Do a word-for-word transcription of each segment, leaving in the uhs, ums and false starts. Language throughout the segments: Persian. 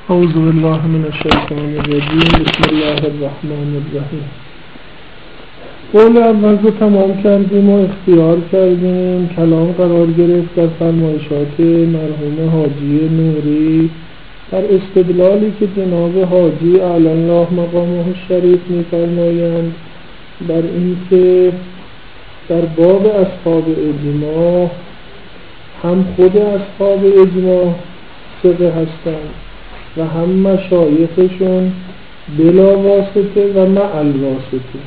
اعوذ بالله من الشیطان الرجیم. بسم الله الرحمن الرحیم. قول اول رو تمام کردیم و اختیار کردیم. کلام قرار گرفت در فرمایشات مرحوم حاجی نوری در استدلالی که جناب حاجی اعلی الله مقامه الشریف می‌فرمایند بر این که در باب اصحاب اجماع هم خود اصحاب اجماع ثقه هستند و هم مشایخشون بلا واسطه و مع الواسطه.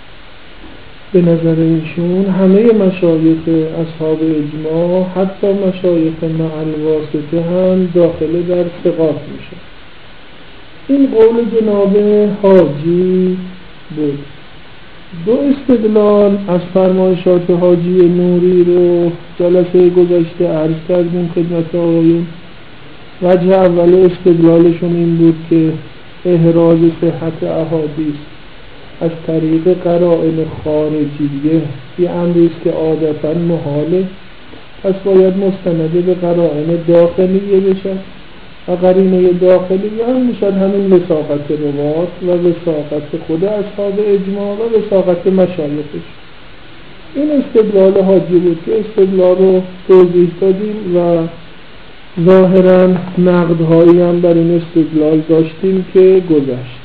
به نظر ایشون همه مشایخ اصحاب اجماع حتی مشایخ مع الواسطه هم داخل در ثقات میشه. این قول جناب حاجی بود. دو استدلال از فرمایشات حاجی نوری رو جلسه گذشته عرض کردیم خدمت آقایون. وجه اول استدلالشون این بود که احراز صحت احادیث از طریق قرائن خارجیه یه امری است که عادتا محاله، پس باید مستند به قرائن داخلیه بشه و قرینه داخلیه هم میشد همین وثاقت روات و وثاقت خود اصحاب اجماع و وثاقت مشایخش. این استدلال حاجی بود که استدلال رو توضیح دادیم و ظاهراً نقدهایی هم بر این استدلال داشتیم که گذشت.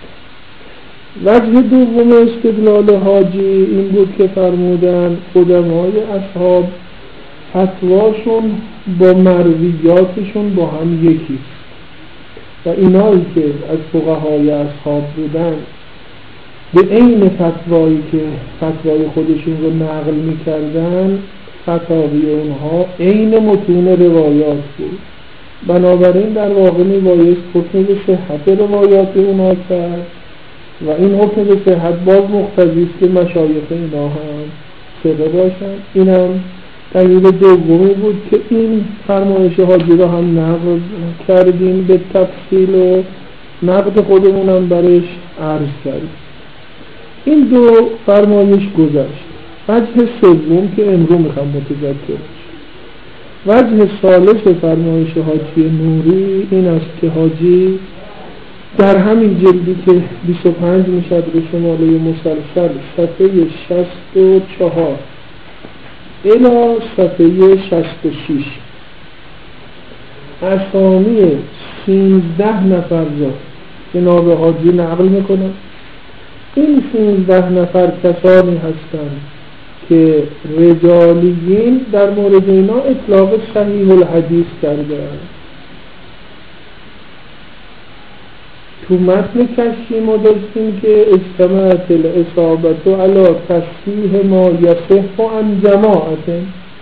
وجه دوم استدلال حاجی این بود که فرمودن قدمای اصحاب فتواشون با مرویاتشون با هم یکی و اینایی که از فقهای اصحاب بودن به عین فتوایی که فتوای خودشون رو نقل می‌کردن فتاوی اونها عین متون روایات بود. بنابراین در واقع میبایست حکم به صحت روایات اونها کرد و این حکم به صحت باز مقتضی است که مشایخ اینا هم ثقه باشند. این هم دلیل دومی بود که این فرمایش حاجی را هم نقل کردیم به تفصیل و نقد خودمون هم برش عرض کردیم. این دو فرمایش گذشت. وجه سوم که امروز میخوام متذکر بشم، وجه ثالث فرمایش حاجی نوری این است که حاجی در همین جلدی که بیست و پنج میشد به شماله مسلسل صفحه شصت و چهار الی صفحه شصت و شش اسامی سیزده نفر را جناب حاجی نقل میکنند. این سیزده نفر کسانی هستند که رجالیین در مورد اینا اطلاق صحیح الحدیث کردند. تو متن کشی ما داشتیم که اجتماعت الاصابت علی تصحیح ما یصح عن جماعت.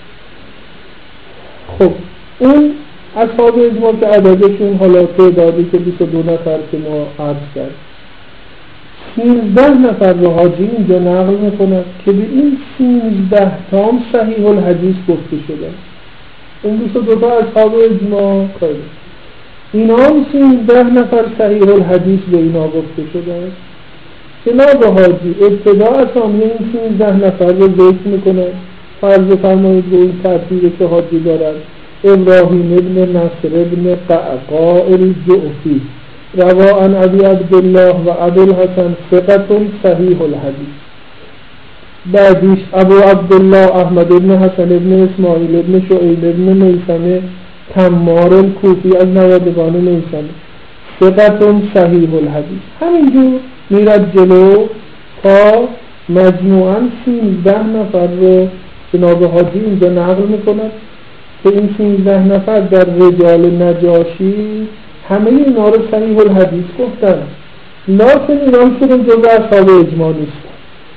خب اون اصحاب اجماع که عددشون حالا تعدادی که بیست و دو نفر که ما عرض کردیم، سیزده نفر رو حاجی اینجا نقل میکنند که به این سیزده تام صحیح الحدیث گفته شده. اون بیست و دو تا اصحاب اجماع کرده، اینا هم سیزده نفر صحیح الحدیث به اینا گفته شده. جناب حاجی ابتدا اسامی این سیزده نفر رو ذکر میکنه. فرض فرمایید به این ترتیبی که حاجی دارد: ابراهیم ابن نصر ابن قعقاع الجعفی روا عن ابی عبدالله و ابی الحسن ثقة صحیح الحدیث. بعدیش ابو عبدالله احمد ابن حسن ابن اسماعیل ابن شعیب ابن میثم تمار الکوفی از نوادگان میثم ثقة صحیح الحدیث. همینجور میرد جلو تا مجموعاً سیزده نفر رو جناب حاجی اینجا نقل میکند که این سیزده نفر در رجال نجاشی همه اینا رو صحیح الحدیث گفتن، لیکن اینا هم شدن جزء اصحاب اجماع نیستن.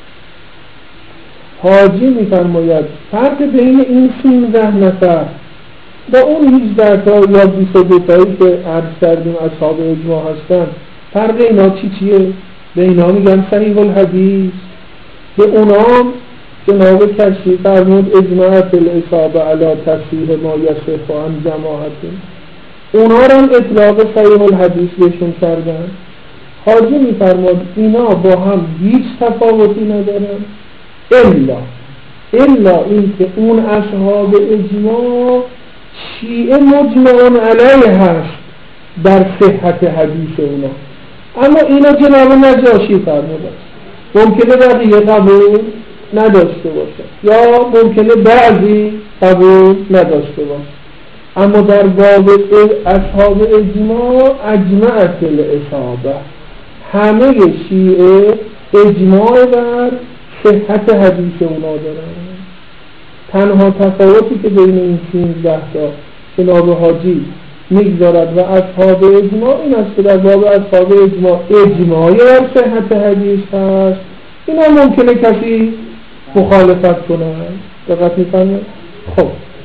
حاجی میفرماید فرق بین این سیزده نفر و اون هجده تا یا بیست و دو تایی که عرض کردیم اصحاب اجماع هستن، فرق اینا چی چیه؟ به اینا میگن صحیح الحدیث، به اونا جناب کشی فرمود اجماعت الاصابه علی تصحیح ما یصح عن جماعت، اونا را هم اطلاق صحیح الحدیث بهشون کردن. حاجی میفرماد اینا با هم هیچ تفاوتی ندارن الا الا این که اون اصحاب اجماع شیعه مجمعون علیه هست در صحت حدیث اونا. اما اینا جناب نجاشی فرمودن ممکنه بقیه قبول نداشته باشه یا ممکنه بعضی قبول نداشته باشه، اما در باب اصحاب اجماع اجمعت الاصابه، همه شیعه اجماع بر صحت حدیث اونا دارن. تنها تفاوتی که بین این سیزده تا جناب حاجی میگذارد و اصحاب اجماع این است که در باب اصحاب اجماع اجماعی بر صحت حدیث هست، اینا ممکنه کسی مخالفت کنه. دقت می‌فرمایید؟ خب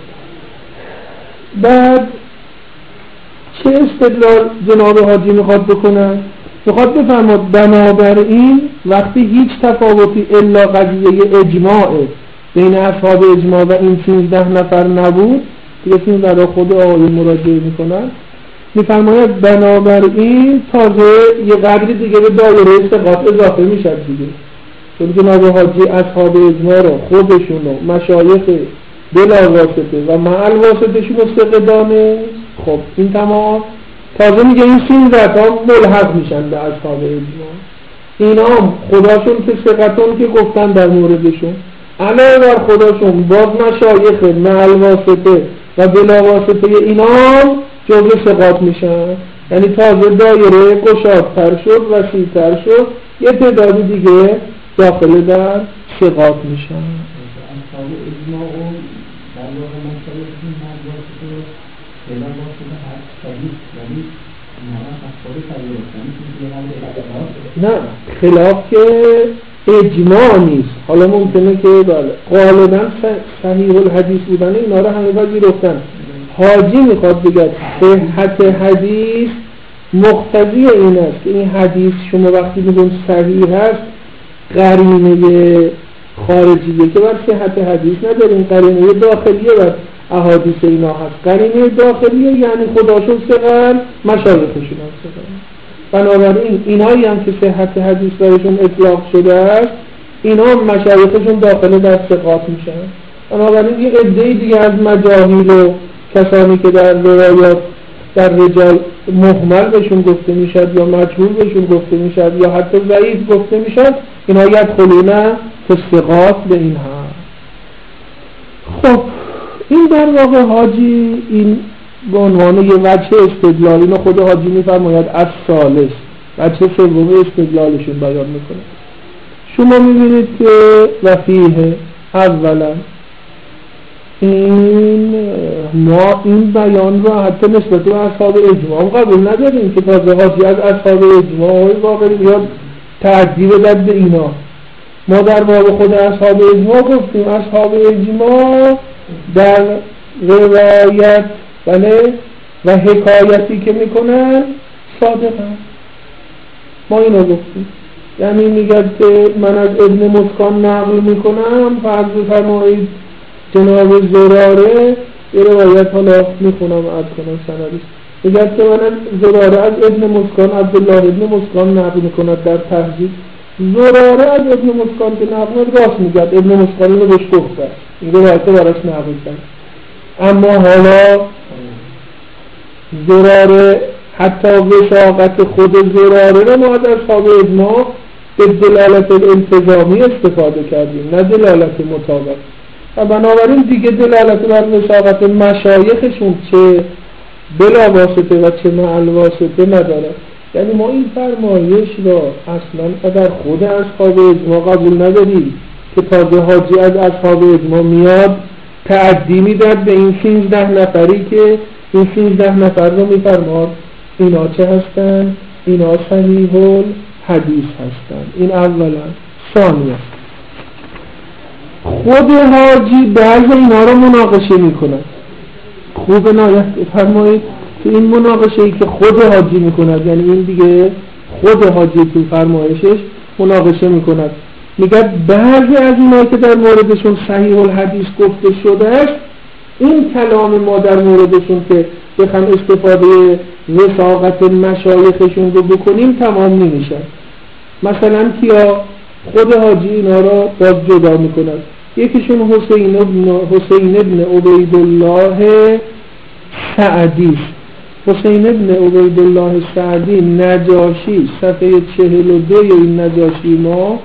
بعد چه استدلال جناب حاجی میخواد بکنن؟ میخواد بفرماد بنابراین وقتی هیچ تفاوتی الا قضیه اجماعه بین اصحاب اجماع و این سیزده نفر نبود، یکی در خود آقای مراجعه میکنن، میفرماید بنابراین تازه یه قدری دیگه به دایره ثقات اضافه میشد دیگه، چون جناب حاجی اصحاب اجماع رو خودشون و مشایخ بلا واسطه و مع الواسطهشون استقدامه. خب این تمام. تازه میگه این سیزده تا ملحق میشن به اصحاب اجماع، اینا خداشون که ثقتون که گفتن در موردشون علاوه بر خداشون باز مشایخ مع الواسطه و بلا واسطه اینا جزء ثقات میشن، یعنی تازه دایره گشادتر شد وسیع‌تر شد، یه تعداد دیگه داخل در ثقات میشن. اصحاب اجماع و در واقع مشایخ مع الواسطه بلا واسطه هست صحیح، یعنی نه خلاف که اجماع نیست. حالا ممکنه که بله غالبا صحیح الحدیث بودن اینا رو همه باید گرفتن. حاجی میخواد بگه صحت حدیث مقتضی این است که این حدیث شما وقتی میگن صحیح هست قرینه خارجیه که بر صحت حدیث نداریم، قرینه داخلیه بر احادیث اینا هست. قرینه داخلیه یعنی خداشون ثقل مشایخشون هم ثقل. بنابراین اینایی هم که صحت حدیث برشون اطلاق شده است اینا هم مشایخشون داخل در ثقات میشن. بنابراین یه عده‌ای دیگه از مجاهیل و کسانی که در روایات در رجال مهمل بهشون گفته میشد یا مجهول بهشون گفته میشد یا حتی ضعیف گفته میشد، اینا یدخلون فی الثقات به این ها. خب این در واقع حاجی این به عنوان یه وجه استدلال اینو خود حاجی میفرماید از ثالث وجه سوم استدلالشون بیان میکنه. شما میبینید که وفیه اولا این ما این بیان رو حتی نسبت به اصحاب اجماع قبول نداریم که تازه حاجی از اصحاب اجماع واقعی بیاد تعدیب داد به اینا. ما در باب خود اصحاب اجماع گفتیم اصحاب اجماع در روایت بله و حکایتی که میکنن صادقن. ما اینو گفتیم، یعنی میگه که من از ابن مسکان نقل میکنم، فرض فرمایید جناب زراره یه روایت حالا میخونم عد کنم سندش، میگه که من از زراره از ابن مسکان عبدالله ابن مسکان نقل میکند در تهذیب. زراره از ابن مسکان که نقل راست میگه، ابن مسکان رو بهش گفته این روایت براش نقل کرد. اما حالا زراره حتی وثاقت خود زراره رو ما از اصحاب اجماع به دلالت الالتزامی استفاده کردیم نه دلالت مطابق، و بنابراین دیگه دلالت بر وثاقت مشایخشون چه بلا واسطه و چه مع الواسطه نداره. یعنی ما این فرمایش را اصلا در خود اصحاب اجماع قبول نداریم که تازه حاجی از اصحاب اجماع میاد تعدی میداد به این سیزده نفری که این سیزده نفر رو میفرماد اینا چه هستن؟ اینا صحیح الحدیث هستن. این اولا. ثانیا خود حاجی بعض اینا رو مناقشه میکنن. خوب نایت فرمایید که این مناقشه ای که خود حاجی میکند، یعنی این دیگه خود حاجی تو فرمایشش مناقشه میکند، میگه بعضی از اینا که در موردشون صحیح الحدیث گفته شده است این کلام ما در موردشون که بخوام استفاده وثاقت مشایخشون رو بکنیم تمام نمیشه. مثلا کیا؟ خود حاجی اینا را باز جدا میکند. یکیشون حسین ابن حسین ابن عبیدالله سعدی، حسین ابن عبیدالله سعدی نجاشی صفحه چهل و دو این نجاشی ما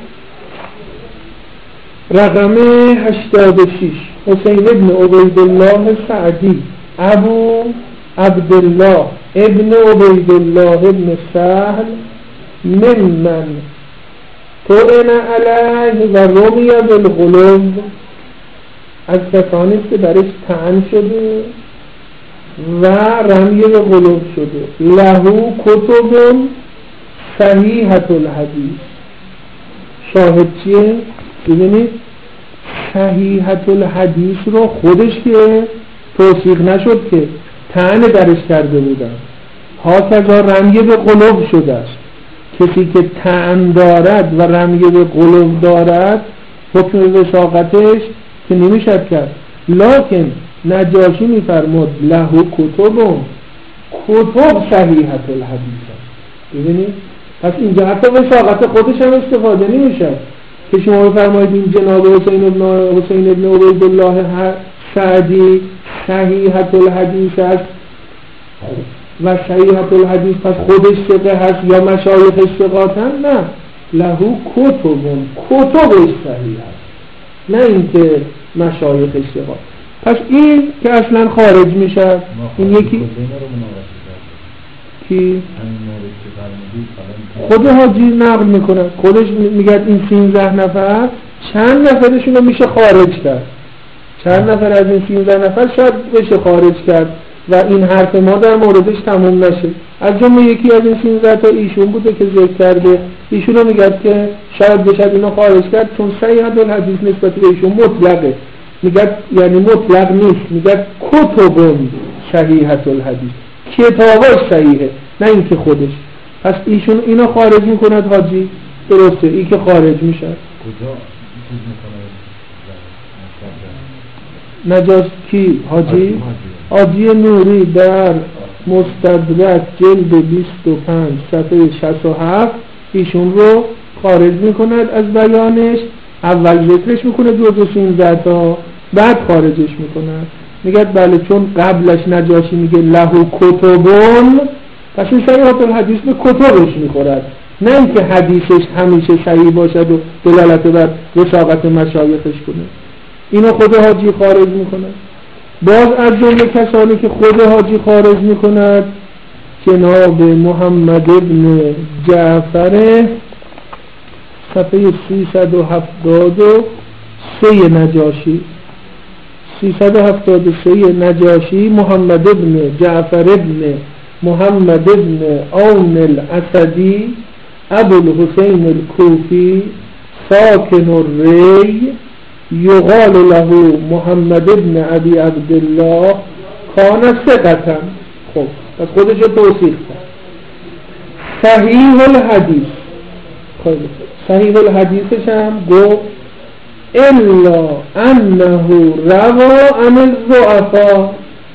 رقم هشتاد و شش. حسین ابن عبیدالله سعدی ابو عبدالله ابن عبیدالله ابن سهل ممن طعن علیه و رمی بالغلو، از کسانی که برش طعن شده و رمی به غلو شده. لهو کتب صحیحة الحدیث. شاهد چیه؟ ببینید صحیحة الحدیث رو خودش که توثیق نشد که طعن درش کرده بودن، هاکذا رمی به غلو شده است. کسی که طعن دارد و رمی به غلو دارد حکم وثاقتش که نمیشد کرد. لکن نجاشی میفرمود لهو کتب کتب صحیحة الحدیث. ببینید پس اینجا حتی وثاقت خودش هم استفاده نمیشه که شما بفرمایید این جناب حسین ابن حسین ابن عبیدالله سعدی صحیحة الحدیث است و صحیحة الحدیث پس خودش ثقه هست یا مشایخ ثقاتن؟ نه، لهو کتب کتبش صحیح است، نه اینکه مشایخ ثقات. پس این که اصلا خارج میشه. این یکی کی خود حاجی نقل میکنه، خودش میگه این سیزده نفر چند نفرشون رو میشه خارج کرد، چند نفر از این سیزده نفر شاید بشه خارج کرد و این حرف ما در موردش تموم نشه. از جمله یکی از این سیزده تا ایشون بوده که ذکر کرده. ایشون رو میگه که شاید بشه اینو خارج کرد چون صحیحة الحدیث نسبت به ایشون مطلقه. میگه یعنی مطلق نیست، میگه کتب صحیحة الحدیث، کتابش صحیحه نه اینکه خودش. پس ایشون اینو خارج میکنه حاجی، درسته، این که خارج میشه. کجا نجاش کی؟ حاجی حاجی نوری در مستدرک جلد بیست و پنج صفحه شصت و هفت ایشون رو خارج میکند از بیانش. اول ذکرش میکنه دو دو سینزده تا، بعد خارجش میکنه. میگه بله چون قبلش نجاشی میگه لهو کتبون، پس این صحیحة الحدیث به کتبش میخورد، نه اینکه حدیثش همیشه صحیح باشد و دلالت بر وثاقت مشایخش کنه. اینو خود حاجی خارج میکنه. باز از جمله کسانی که خود حاجی خارج میکند جناب محمد ابن جعفر صفحه سیصد و هفتاد و سه نجاشی سیصد و هفتاد و سه نجاشی محمد ابن جعفر ابن محمد ابن عون الاسدی ابو الحسین الکوفی ساکن الری یقال له محمد ابن ابی عبدالله کان ثقة. خب پس خودشو توصیف کرد. صحیح الحدیث، خب صحیح الحدیثش هم گفت الا انه روا عن الضعفاء.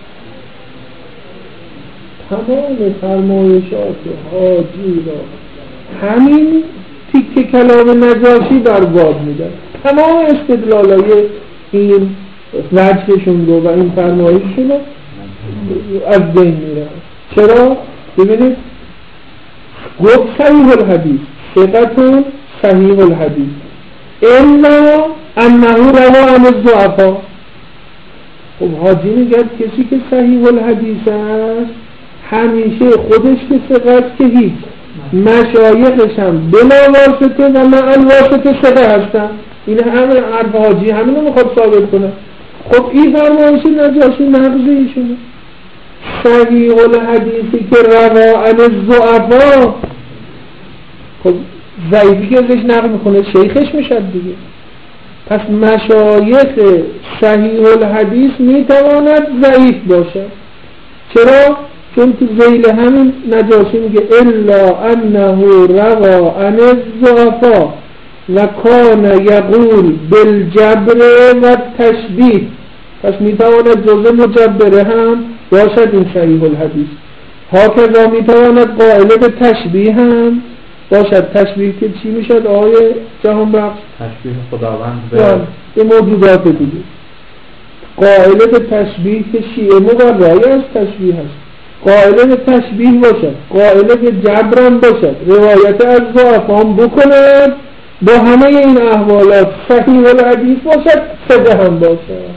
تمام فرمایشات حاجی را همین تیکه کلام نجاشی در باب میدن، تمام استدلالای این وجهشون رو و این فرمایششون رو از بین میرن. چرا؟ ببینید گفت صحیح الحدیث ثقة صحیح الحدیث الا انه روا عن الضعفاء. خب حاجی میگه کسی که صحیح الحدیث است همیشه خودش که ثقه است که هیچ، مشایخش هم بلا واسطه و مع الواسطه ثقه هستن. این همه حرف حاجی همینو میخواد ثابت کنه. خب این فرمایش نجاشی نقض ایشونه. صحیح الحدیثی که روا عن الضعفاء، خب ضعیفی که ازش نقل میکنه شیخش میشد دیگه. پس مشایخ صحیح الحدیث میتواند ضعیف باشد. چرا؟ چون تو ذیل همین نجاشی میگه الا انه روا عن الضعفاء و کان یقول بالجبر و تشبیه. پس میتواند جزء مجبره هم باشد این صحیح الحدیث. هاکذا میتواند قائل به تشبیه هم باشد. تشبیه که چی میشد آقای جهان بخش؟ تشبیه خداوند به موجودات دیگه. قائل به تشبیه که شیعه مقرای از تشبیه هست. قائل به تشبیه باشد، قائل به جبرم باشد، روایت از ضعفان بکند، با همه این احوالات صحیح الحدیث باشد، ثقه هم باشد.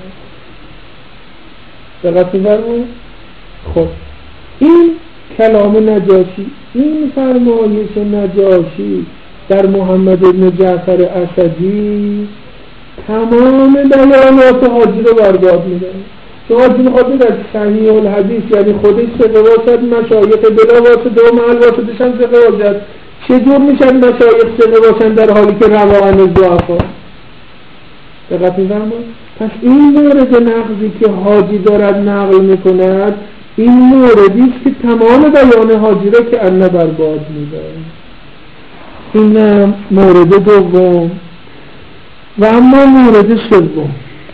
دقت می‌فرمایید؟ خب این کلام نجاشی، این فرمایش نجاشی در محمد بن جعفر اسدی تمام بیانات حاجی رو برباد می‌کنه. چون حاجی می‌خواد در صحیح الحدیث یعنی خودش ثقه باشد، مشایخ بلا واسطه و مع واسطه‌ش هم ثقه باشد. چجور میشن مشایخ ثقه باشن در حالی که روان ضعفا؟ دقت می‌فرمایید؟ پس این مورد نقضی که حاجی دارد نقل می‌کند، این موردی است که تمام بیان حاجی را که ان برباد می‌دهد. این مورد دوم. و اما مورد سوم،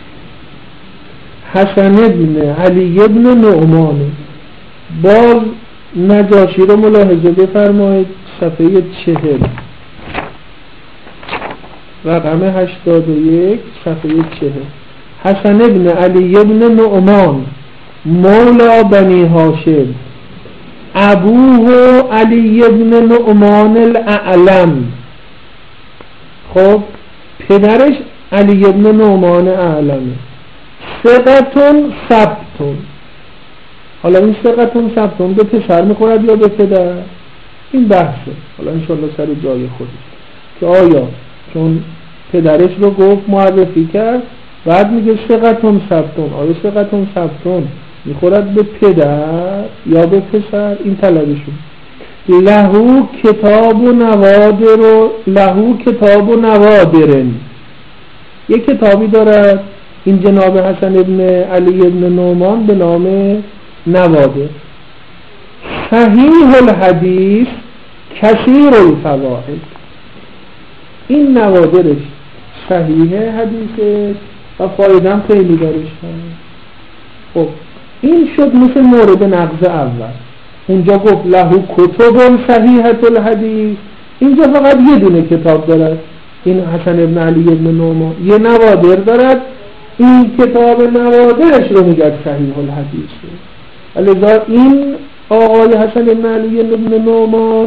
حسن بن علی بن نعمان. باز نجاشی رو ملاحظه بفرمایید، صفحه چهل، رقم هشتاد و یک، صفحه چهل. حسن بن علی بن نعمان مولا بنی هاشم، ابوه علی بن نعمان الاعلم. خب پدرش علی بن نعمان اعلمه. ثقتون ثبتون. حالا این ثقتون ثبتون به پسر میخورد یا به پدر؟ این بحثه، حالا انشالله سر جای خودش که آیا چون پدرش رو گفت معرفی کرد بعد میگه ثقتون ثبتون، آیا ثقتون ثبتون میخورد به پدر یا به پسر؟ این طلبشون. لهو کتاب و نوادر و لهو کتاب و نوادرن. یک کتابی دارد این جناب حسن ابن علی ابن نعمان به نام نوادر. صحیح الحدیث کثیر الفواید. این نوادرش صحیح حدیثه و فایده هم خیلی درش هست. خب این شد مثل مورد نقض اول. اونجا گفت لهو کتب صحیحة الحدیث، اینجا فقط یه دونه کتاب دارد این حسن ابن علی ابن نعمان، یه نوادر دارد، این کتاب نوادرش رو میگه صحیح الحدیث. لذا این آقای حسن ابن علی ابن نعمان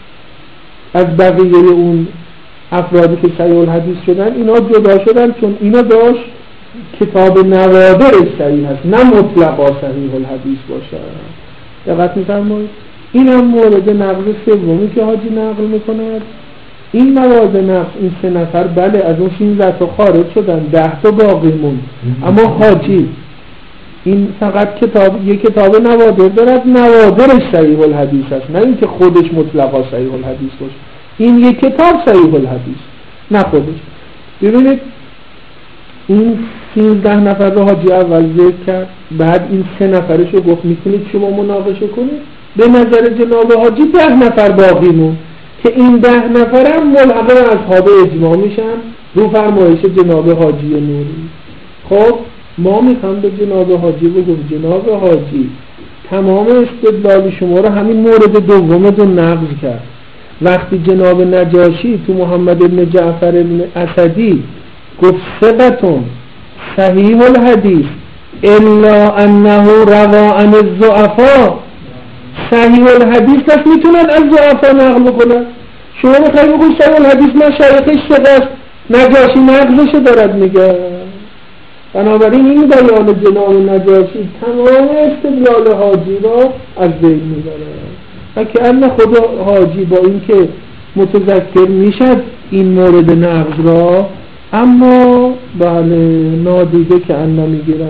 از بقیه اون افرادی که صحیح الحدیث شدن اینا جدا شدن، چون اینا داشت کتاب نوادرش صحیح هست، نه مطلقا صحیح الحدیث باشه. دقت می‌فرمایید؟ این هم مورد نقض سومی که حاجی نقل میکند. این موارد نقض این سه نفر بله از اون سیزده تا خارج شدن، ده تا باقی موند، اما حاجی این فقط کتاب یک کتاب نوادر دارد، نوادرش صحیح الحدیث است، نه اینکه خودش مطلقا صحیح الحدیث باشه. این یک کتاب صحیح الحدیث نه خودش. ببینید این سیزده نفر رو حاجی اول ذکر کرد، بعد این سه نفرش رو گفت میتونید شما مناقشه کنید. به نظر جناب حاجی ده نفر باقی موند که این ده نفر هم ملحق اصحاب اجماع میشن رو فرمایش جناب حاجی نوری. خب ما میخوام به جناب حاجی بگم جناب حاجی تمام استدلال شما رو همین مورد دوم رو نقض کرد. وقتی جناب نجاشی تو محمد بن جعفر بن اسدی گفت ثقتون صحیح الحدیث الا انه روا عن الضعفاء، صحیح الحدیث پس میتونن از ضعفا نقل کنن. شما میخواید بگوید صحیح الحدیث مشایخش ثقه، نجاشی نقضش دارد میگه. بنابراین این بیان جناب نجاشی تمام استدلال حاجی را از بین میبره و که ان خدا حاجی با اینکه متذکر میشد این مورد نقض را، اما بله نادیده که ان نمیگیرن.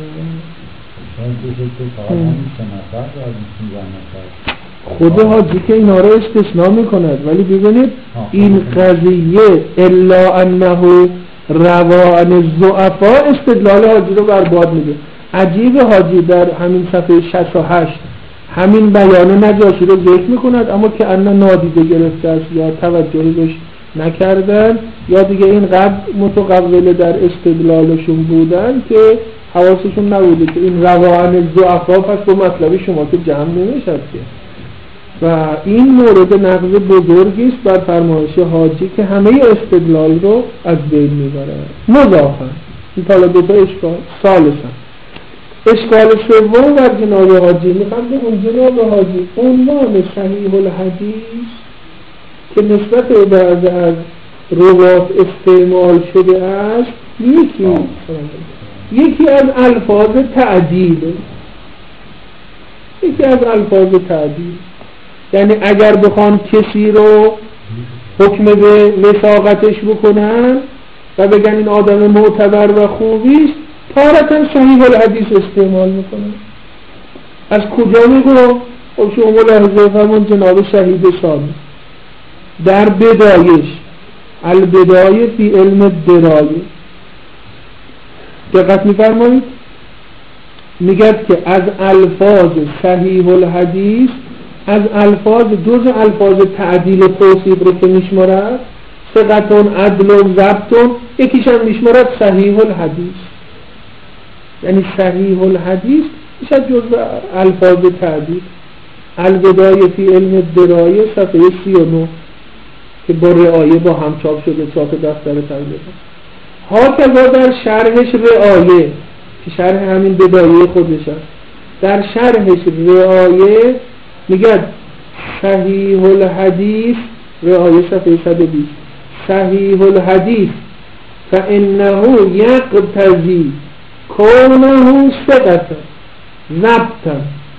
خود حاجی که اینا رو استثناء میکند، ولی ببینید این قضیه الا انه روا عن الضعفاء استدلال حاجی رو برباد میده. عجیب حاجی در همین صفحه شصت و هشت همین بیان نجاشی رو ذکر میکند، اما که ان نادیده گرفته است یا توجهی بهش نکردن یا دیگه این قبل متقوله در استدلالشون بودن که حواسشون نبوده که این روا عن الضعفاء پس به مطلب شما که جمع نمیشد که. و این مورد نقض بزرگی است بر فرمایش حاجی که همه استدلال رو از بین میبره. مضافا این طالب دو تا اشکال ثالثا اشکال سوم بر جناب حاجی، میخوام به اون جناب حاجی عنوان صحیح الحدیث که نسبت به بعض از روات استعمال شده است یکی یکی از الفاظ تعدیل، یکی از الفاظ تعدیل، یعنی اگر بخوان کسی رو حکم به وثاقتش بکنن و بگن این آدم معتبر و خوبیست، تارتاً صحیح الحدیث استعمال میکنن. از کجا میگو؟ خب شما ملاحظه فرمون جناب شهید ثانی در بدایش البدایه فی علم درایه دقت میفرمایید، میگد که از الفاظ صحیح الحدیث، از الفاظ جز الفاظ تعدیل و توصیف رو که میشمارد ثقتون عدل و ضبطون، یکیش هم میشمارد صحیح الحدیث، یعنی صحیح الحدیث میشه جز الفاظ تعدیل. البدایه فی علم درایه صفحه سی و نه که با رعایه با هم چاپ شده، چاپ دفتر تقریبا. ها کذا در شرحش رعایه که شرح همین بدایه خودش هست، در شرحش رعایه میگه صحیح الحدیث، رعایه صفحه صد و بیست، صحیح الحدیث فانه یقتضی کونه ثقة ضبطا،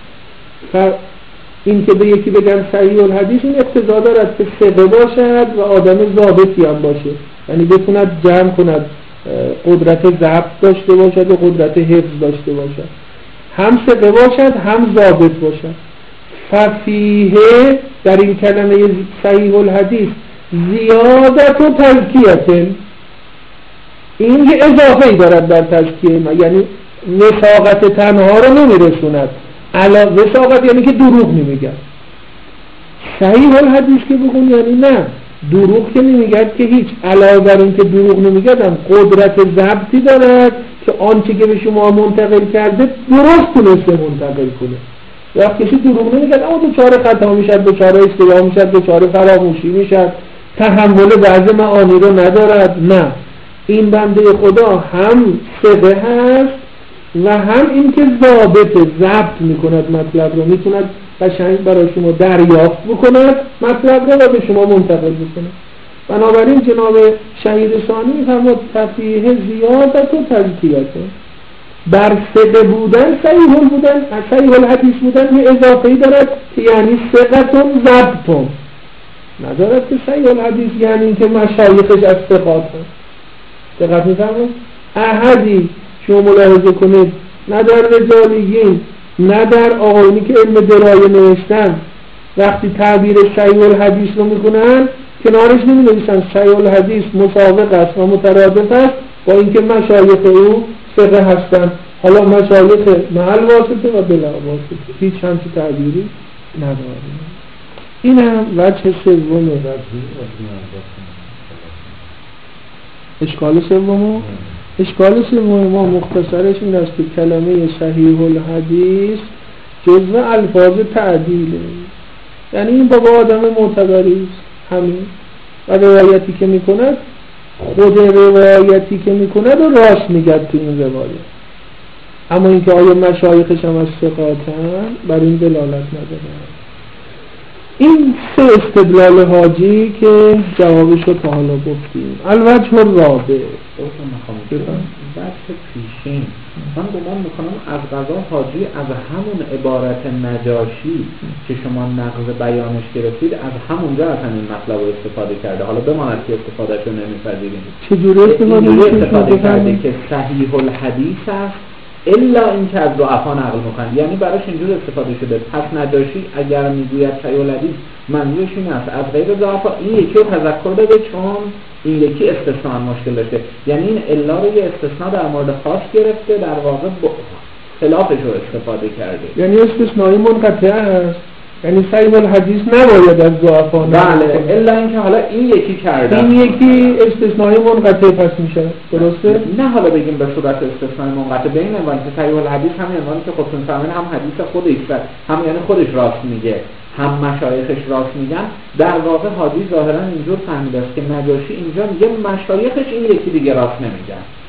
این که به یکی بگن صحیح الحدیث این اقتضا دارد که ثقه باشد و آدم ضابطی هم باشه، یعنی بتوند جمع کند، قدرت ضبط داشته باشد و قدرت حفظ داشته باشد، هم ثقه باشد هم ضابط باشد. ففیه در این کلمه صحیح الحدیث زیادت و تزکیه، این یه اضافه ای دارد در تزکیه ما، یعنی وثاقت تنها رو نمیرسوند، علا وثاقت یعنی که دروغ نمیگن. صحیح الحدیث که بگون یعنی نه دروغ که نمیگد که هیچ، علاوه بر این که دروغ نمیگدم قدرت ضبطی دارد که آنچه که به شما منتقل کرده درست تونسته منتقل کنه. وقتی کسی دروغ نمیگد اما دوچاره خطا میشد، دوچاره اشتباه میشد، دوچاره فراموشی میشد، تحمل بعض معانی رو ندارد. نه، این بنده خدا هم ثقه هست و هم این که ضابط ضبط میکند مطلب رو، میتوند قشنگ برای شما دریافت بکند مطلب رو و به شما منتقل بکند. بنابراین جناب شهید ثانی میفرماد تفیه زیادت و تزکیت، بر ثقه بودن صحیح بودن صحیح الحدیث بودن یه اضافه‌ای دارد که یعنی ثقتون ضبطون، ندارد که صحیح الحدیث یعنی این که مشایخش از ثقات هست. دقت می‌فرمایید؟ احدی شما ملاحظه کنید نه در رجالیین نه در آقایونی که علم درایه نوشتن وقتی تعبیر صحیح الحدیث رو میکنن کنارش نمی‌نویسن صحیح الحدیث مسابق است و مترادف است با اینکه مشایخ او ثقه هستن. حالا مشایخ محل واسطه و بلا واسطه هیچ همچی تعبیری نداریم. این هم وجه سومه. اشکال سومه اشکال سوم ما مختصرش این است که کلمه صحیح الحدیث جزء الفاظ تعدیله، یعنی این بابا آدم معتبری است همین و روایتی که میکند خود روایتی که میکند و راست میگد تو این روایت، اما اینکه آیا مشایخش هم از ثقاتن بر این دلالت نداره. این سه استدلال حاجی که جوابش رو تا حالا گفتیم. الوجه الرابع بحث پیشین من گمان میکنم از قضا حاجی از همون عبارت نجاشی که شما نقض بیانش گرفتید از همونجا اصلا این مطلب رو استفاده کرده، حالا بماند که استفادهش رو نمیپذیریم. چجوری استفاده, استفاده کرده که صحیح الحدیث است الا این که از ضعفا نقل میکنند، یعنی براش اینجور استفاده شده. پس نجاشی اگر میگوید صحیح الحدیث منظورش این است از غیر ضعفا این یکی رو تذکر بده چون این یکی استثناء مشکل داشته، یعنی این الا رو یه استثناء در مورد خاص گرفته در واقع خلافش رو استفاده کرده، یعنی استثنایی منقطع است، یعنی صحیح الحدیث نباید از ضعفا. بله، الا اینکه حالا این یکی کرده این یکی استثنایی منقطع پس میشه، درسته؟ نه حالا بگیم به صورت استثنایی منقطع بین عنوان که صحیح الحدیث هم عنوانی که خودتون فهمین هم حدیث خودش هم یعنی خودش راست میگه هم مشایخش راست میگن. در واقع حاجی ظاهرا اینجور فهمیده است که نجاشی اینجا میگه مشایخش این یکی دیگه راست نمیگن،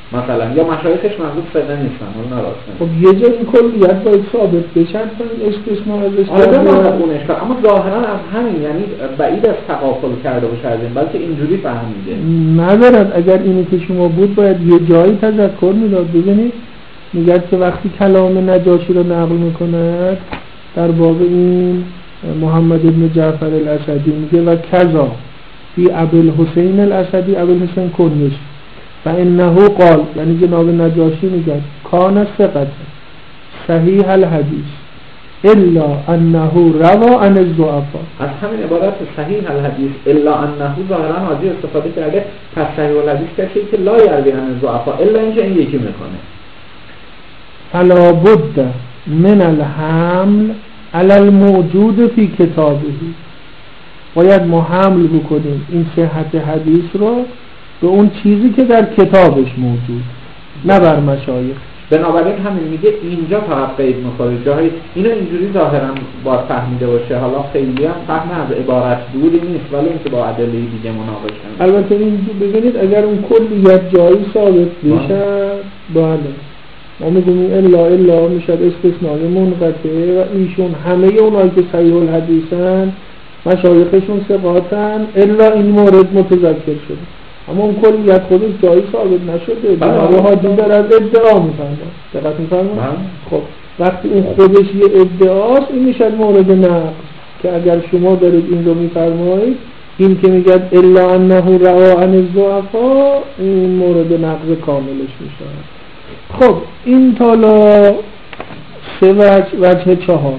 مثلا، یا مشایخش منظور فقه نیستن، اون نراست. خب یه جا این کلیت باید ثابت بشن تا این استثناء ازش آره نه اون اشکال، اما ظاهرا از همین، یعنی بعید از تغافل کرده باشه از این، بلکه اینجوری فهمیده ندارد. اگر اینی که شما بود باید یه جایی تذکر میداد. ببینید میگه که وقتی کلام نجاشی رو نقل میکند در باب این محمد ابن جعفر الاسدی میگه و کذا فی ابوالحسین الاسدی، ابوالحسین کنیش و انه قال، یعنی جناب نجاشی میگه کان ثقة صحیح الحدیث الا انه روا عن الضعفاء. از همین عبارت صحیح الحدیث الا انه ظاهرا حاجی استفاده کرده، پس صحیح الحدیث کسی که لا یروی عن الضعفاء الا اینجا این یکی میکنه. فلا بد من الحمل علی الموجود فی کتابه، باید ما حمل بکنیم این صحت حدیث رو به اون چیزی که در کتابش موجود، نه بر مشایخ. بنابراین همین میگه اینجا فقط قید میخوره، جاهای اینو اینجوری ظاهرا باید فهمیده باشه. حالا خیلی هم فهم از عبارت دوری نیست، ولی اینکه با ادله دیگه مناقشه. البته این ببینید اگر اون کلیت جایی ثابت بشه بله ما میگیم الا الا میشه استثناء منقطع و ایشون همه اونایی که صحیح الحدیثن مشایخشون ثقاتن الا این مورد متذکر شده، اما اون کلیت خودش جایی ثابت نشده. بنابراین حاجی در از ادعا میفهمن. دقت میفهمن؟ خب وقتی اون خودش یه ادعاست این میشه مورد نقض، که اگر شما دارید این رو میفرمایید این که میگه الا انه روا عن الضعفاء این مورد نقض کاملش میشه. خب این تالا سه وجه. وجه چهار،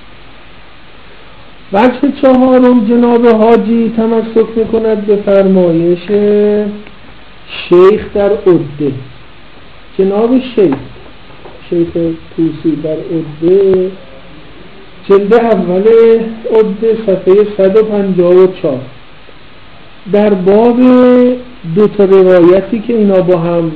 وجه چهارم جناب حاجی تمسک میکند به فرمایش شیخ در عده. جناب شیخ شیخ توسی در عده جلد اول عده صفحه صد و پنجاه و چهار در باب دو تا روایتی که اینا با هم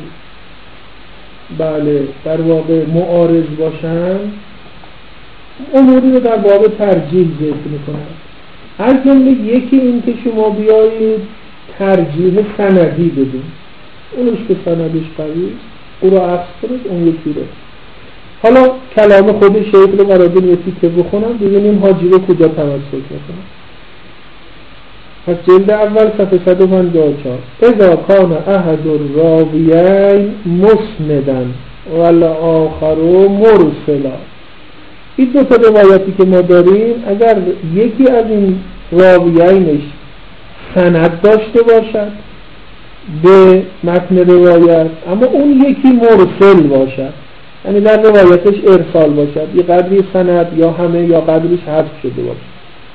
بله در واقع معارض باشن اموری رو در باب ترجیح ذکر میکنن. از جمله یکی این که شما بیایید ترجیح سندی بدین، اونش که سندش قوی او رو عکس کنید، اون یکی رو. حالا کلام خود شیخ رو برادر یه تیکه بخونم ببینیم حاجی رو کجا تمسک میکنم. پس جلد اول صفحه صد و پنجاه و چهار اذا کان احد الراویین مسندا والآخر مرسلا. این دو تا روایتی که ما داریم اگر یکی از این راویینش سند داشته باشد به متن روایت اما اون یکی مرسل باشد، یعنی در روایتش ارسال باشد، یه قدری سند یا همه یا قدریش حذف شده باشد،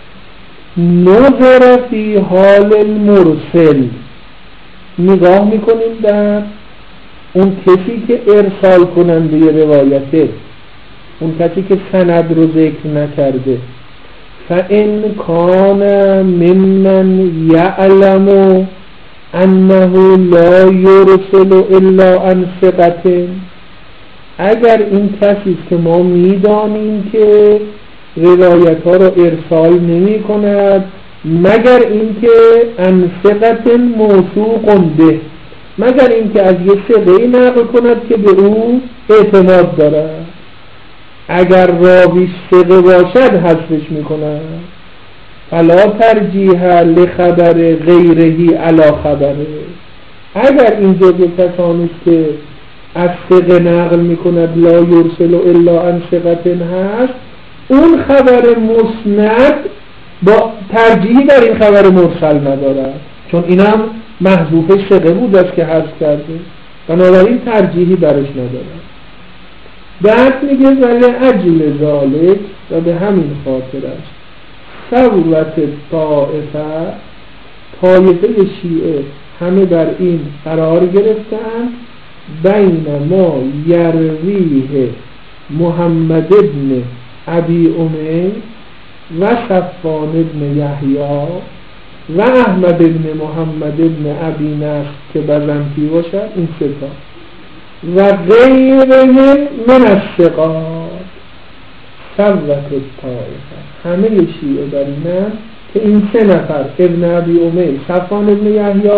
نظر فی حال المرسل، نگاه میکنیم در اون کسی که ارسال کننده روایته، اون کسی که سند رو ذکر نکرده. فَإِنْ كَانَ مِمَّنْ يَعْلَمُ أَنَّهُ لَا يُرْسِلُ إِلَّا عَنْ ثِقَةٍ، اگر این کسی که ما میدانیم که روایت ها رو ارسال نمی کند مگر اینکه عن ثقة موثوق به، مگر اینکه از یه ثقه‌ای نقل کند که به او اعتماد دارد، اگر راوی ثقه باشد حذفش میکند. فلا ترجیح لخبر غیرهی علی خبره، اگر این جزء کسانی که از ثقه نقل میکند لا یرسل الا عن ثقة هست، اون خبر مسند با ترجیحی در این خبر مرسل ندارد، چون اینم محذوف ثقه بود است که حذف کرده، بنابراین ترجیحی برش ندارد. بعد میگه ولی اجل ذالک، و به همین خاطر است ثورت طائفه، طایفه شیعه همه بر این قرار گرفتند بین ما یرویه محمد ابن ابی امیر و صفوان ابن یحیی و احمد ابن محمد ابن ابی نصر که بزنطی باشد، این سه تا و غیرهم من الثقات ثورت الطائفه، همه شیعه بر اینند که این سه نفر ابن ابی امیر، صفوان ابن یحیی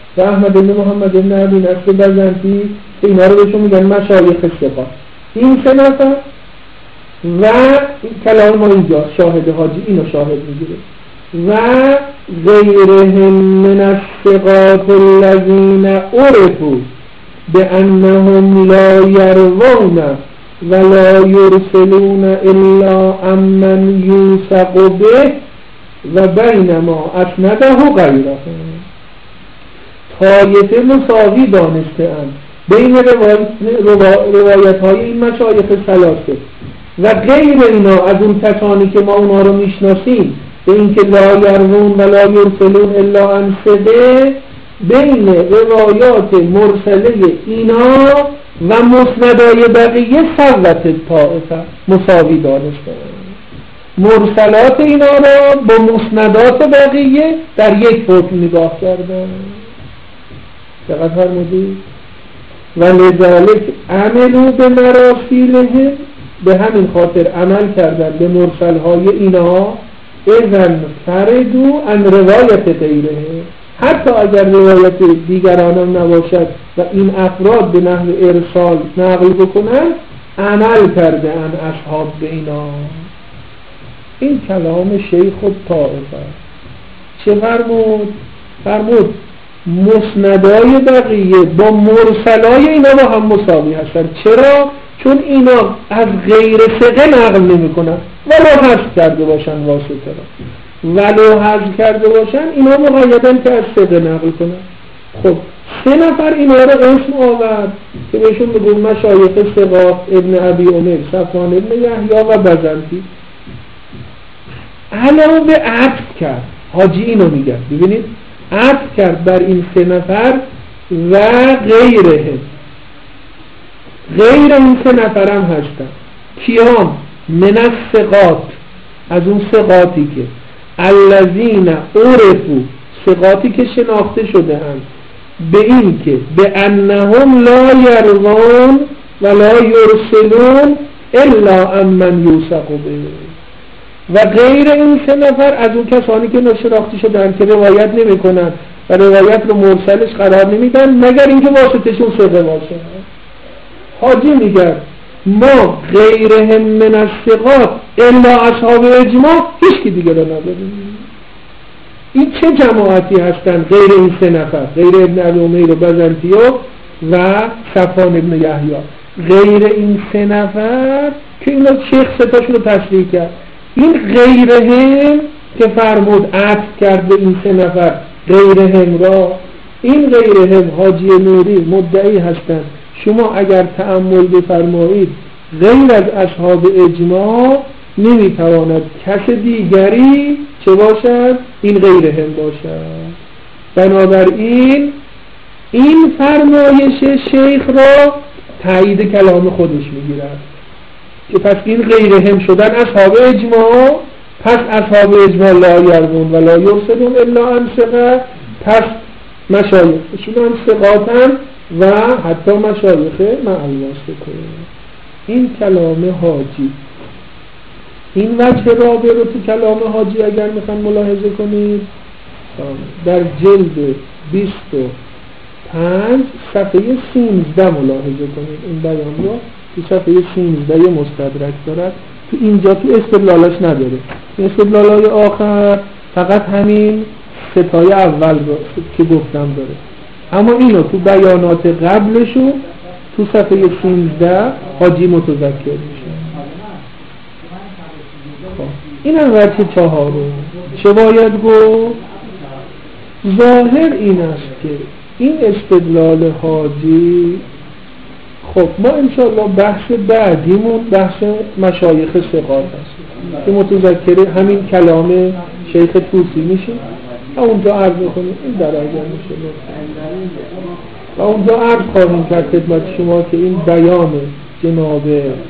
و احمد بن محمد بن عبی نصر بزنتی که اینا رو بهشون میگن مشایخ ثقات. این سه نفر و این کلام ما اینجا شاهد حاجی اینو شاهد میگیره و غیرهم من الثقات الذین عرفوا بانهم لا یروون ولا یرسلون الا عمن یوثق به و بینما اسنده غیره. طایفه مساوی دانسته اند بین روایت های این مشایخ ثلاثه و غیر اینا از اون کسانی که ما اونا رو میشناسیم به این که لا یروون و لا یرسلون الا عن ثقه، بین روایات مرسله اینا و مسندای بقیه سوت طائفه مساوی دانسته. مرسلات اینا را با مسندات بقیه در یک حکم نگاه کردن. دقت فرمودید؟ و لذلك عملوا به مراسیلهم، به همین خاطر عمل کردن به مرسلهای اینا، اذن فردو ان روایت غیره، حتی اگر روایت دیگران هم نباشد و این افراد به نحو ارسال نقل بکنن عمل کرده ان اصحاب به اینا. این کلام شیخ الطائفه. چه فرمود؟ فرمود مسندای بقیه با مرسلای اینا با هم مساوی هستن. چرا؟ چون اینا از غیر ثقه نقل نمی کنن ولو حذف کرده باشن واسطه را، ولو حذف کرده باشن اینا مقیدن که از ثقه نقل کنن. خب سه نفر اینا را اسم آورد که بهشون بگو مشایخ ثقات ابن ابی عمر، صفوان ابن یحیی و بزنتی. علاوه به عطف کرد، حاجی اینو میگن ببینید، عطف کرد بر این سه نفر و غیره، غیر این سه نفر هم هستن. کیام؟ من الثقات، از اون ثقاتی که الذین عرفوا، ثقاتی که شناخته شده اند به این که به انهم لا یروون و لا یرسلون الا عمن یوثق به، و غیر این سه نفر از اون کسانی که ناشناخته شدن که روایت نمی کنن و روایت رو مرسلش قرار نمیدن مگر اینکه واسطشون ثقه باشه. حاجی میگه ما غیرهم من الثقات الا اصحاب اجماع هیچ کی دیگه رو نداریم. این چه جماعتی هستن غیر این سه نفر؟ غیر ابن ابی عمیر و بزنتی و صفوان ابن یحیی. غیر این سه نفر که اینا شیخ ستاشون رو تصریح کرد. این غیرهم که فرمود عطف کرد به این سه نفر غیرهم را، این غیرهم حاجی نوری مدعی هستند شما اگر تأمل بفرمایید غیر از اصحاب اجماع نمیتواند کس دیگری چه باشد؟ این غیرهم باشد. بنابراین این فرمایش شیخ را تایید کلام خودش میگیرد که پس این غیرهم شدن اصحاب اجماع، پس اصحاب اجماع لا یروون و لا یرسلون الا عن ثقه، پس مشایخشون هم ثقاتن و حتی مشایخ مع الواسطه. این کلام حاجی. این وجه رابع رو تو کلام حاجی اگر میخوان ملاحظه کنید در جلد بیست و پنج صفحه سیزده ملاحظه کنید. این بیان رو تو صفحه سیزده مستدرک دارد، تو اینجا تو استدلالش نداره. استدلالای آخر فقط همین ستای اول رو که گفتم داره، اما اینو تو بیانات قبلشون تو صفحه سیزده حاجی متذکر میشه. خب این هم وجه چهارم. چه باید گفت؟ ظاهر این است که این استدلال حاجی، خب ما انشاءالله بحث بعدیمون بحث مشایخ ثقات است که متذکر همین کلام شیخ طوسی میشه و اونجا عرض کنیم این در آینده میشه و اونجا عرض خواهیم کرد خدمت شما که این بیان جناب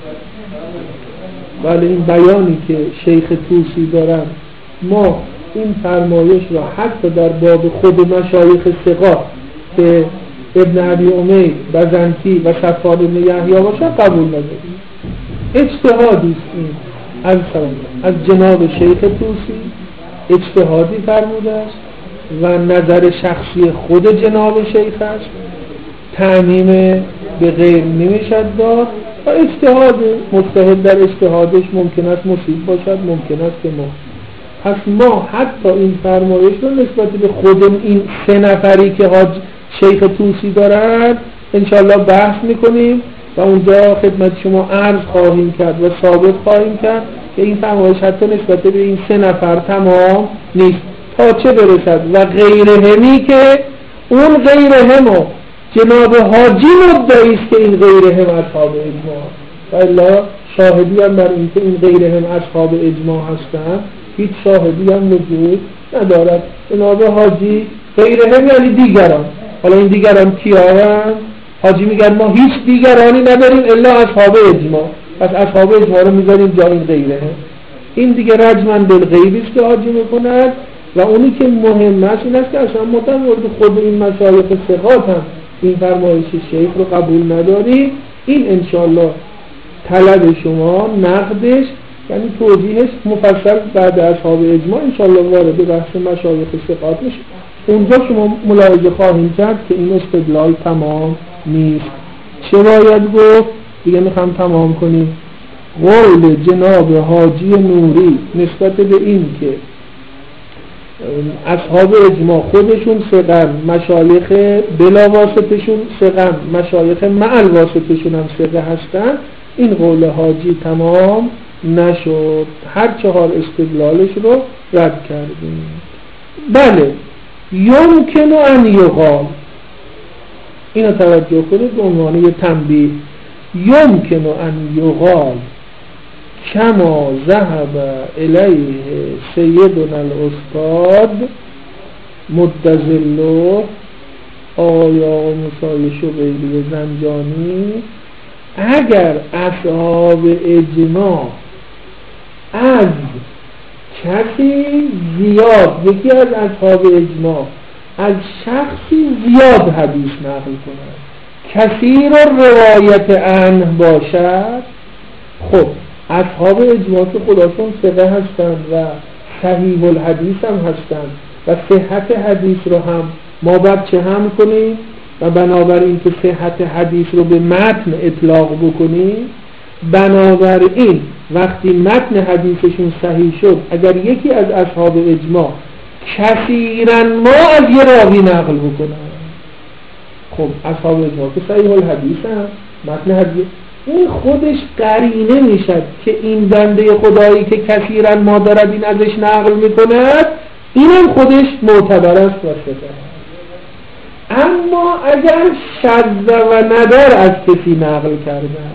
ولی این بیانی که شیخ طوسی دارن، ما این فرمایش را حتی در باب خود مشایخ ثقات که ابن ابی عمیر، بزنتی و صفوان ابن یحیی باشه قبول نداریم. اجتهادی است این از از جناب شیخ طوسی، اجتهادی فرموده است و نظر شخصی خود جناب شیخ است، تعمیم به غیر نمیشد داد و اجتهاد مجتهد در اجتهادش ممکن است مصیب باشد، ممکن است که ما پس ما حتی این فرمایش رو نسبت به خود این سه نفری که حاج شیخ طوسی دارند انشاءالله بحث میکنیم و اونجا خدمت شما عرض خواهیم کرد و ثابت خواهیم کرد که این فرمایش حتی نسبت به این سه نفر تمام نیست تا چه برسد و غیرهمی که اون غیرهمو جناب حاجی مدعی است که این غیرهم اصحاب اجماع و الا شاهدی هم بر این که این غیرهم اصحاب اجماع هستند هیچ شاهدی هم وجود ندارد. جناب حاجی غیرهم یعنی دیگران. حالا این دیگران کیان؟ حاجی میگن ما هیچ دیگرانی نداریم الا اصحاب اجماع، پس اصحاب اجماع رو میذاریم جای این غیرهم. این دیگه رجمن بالغیبی است که حاجی میکند و اونی که مهم است این است که اصلا ما در مورد خود این مشایخ ثقات هم این فرمایش شیخ رو قبول نداریم. این انشاءالله طلب شما نقدش یعنی توضیحش مفصل بعد اصحاب اجماع انشاءالله وارد بحث مشایخ ثقات میشه. اونجا شما ملاحظه خواهیم کرد که این استدلال تمام نیست. چه باید گفت؟ دیگه میخوام تمام کنیم. قول جناب حاجی نوری نسبت به این که اصحاب اجماع خودشون ثقن، مشایخ بلا واسطشون ثقن، مشایخ مع الواسطشون هم ثقه هستن، این قول حاجی تمام نشد. هر چهار استدلالش رو رد کردیم. بله یمکن ان یقال، اینو توجه کنید به عنوان یه تنبیه، یمکن ان یقال کما ذهب الیه سیدنا الاستاد مدظله آیا موسی شبیلی زنجانی، اگر اصحاب اجماع از کسی زیاد، یکی از اصحاب اجماع از شخصی زیاد حدیث نقل کند، کثیر روایت عنه باشد، خب اصحاب اجماع که خودشون ثقه هستند و صحیح الحدیث هم هستند و صحت حدیث رو هم ما باید چه هم کنیم و بنابراین که صحت حدیث رو به متن اطلاق بکنیم، بنابراین وقتی متن حدیثشون صحیح شد اگر یکی از اصحاب اجماع کثیرا ما از یه راوی نقل بکنن، خب اصحاب اجماع که صحیح الحدیث هم متن حدیث این خودش قرینه میشد که این بنده خدایی که کثیرا ما دارد این ازش نقل میکند اینم خودش معتبر است و ثقه. اما اگر شذ و ندار از کسی نقل کردن،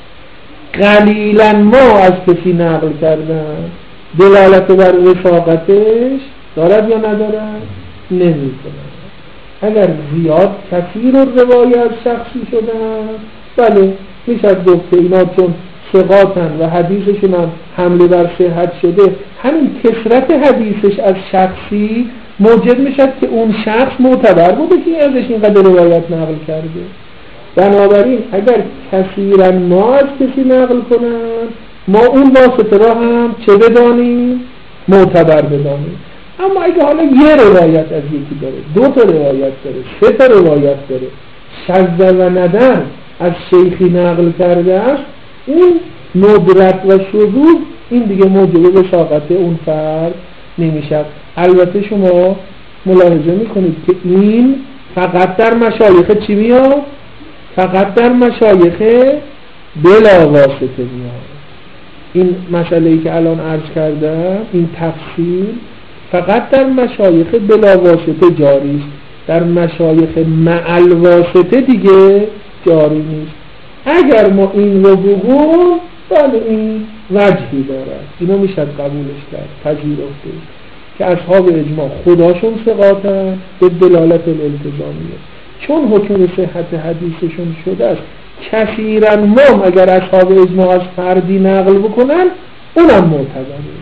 قلیلا ما از کسی نقل کردن، دلالت بر رفاقتش دارد یا ندارد؟ نمی کند. اگر زیاد کثیر روایت شخصی شدن بله میشد گفت که اینا چون ثقاتن و حدیثشون هم حمله بر صحت شده، همین کثرت حدیثش از شخصی موجب میشد که اون شخص معتبر بوده که ازش اینقدر روایت نقل کرده. بنابراین اگر کثیرا ما از کسی نقل کنن ما اون واسطه را هم چه بدانیم؟ معتبر بدانیم. اما اگه حالا یه روایت از یکی داره، دو تا روایت داره، سه تا روایت داره، شذ و ندر از شیخی نقل کرده است، این ندرت و شذوذ این دیگه موجب وثاقت اون فرد نمیشه. البته شما ملاحظه میکنید که این فقط در مشایخ چی میاد؟ فقط در مشایخ بلا واسطه میاد. این مسئله‌ای که الان عرض کردم، این تفصیل فقط در مشایخ بلا واسطه جاری است، در مشایخ مع الواسطه دیگه جاری نیست. اگر ما این رو بگویم بله این وجهی دارد، اینو میشه قبولش کرد، پذیرفته که اصحاب اجماع خداشون ثقاتن به دلالت الالتزامیه، چون حکم صحت حدیثشون شده است کثیرا ما اگر اصحاب اجماع از فردی نقل بکنن اونم معتبره.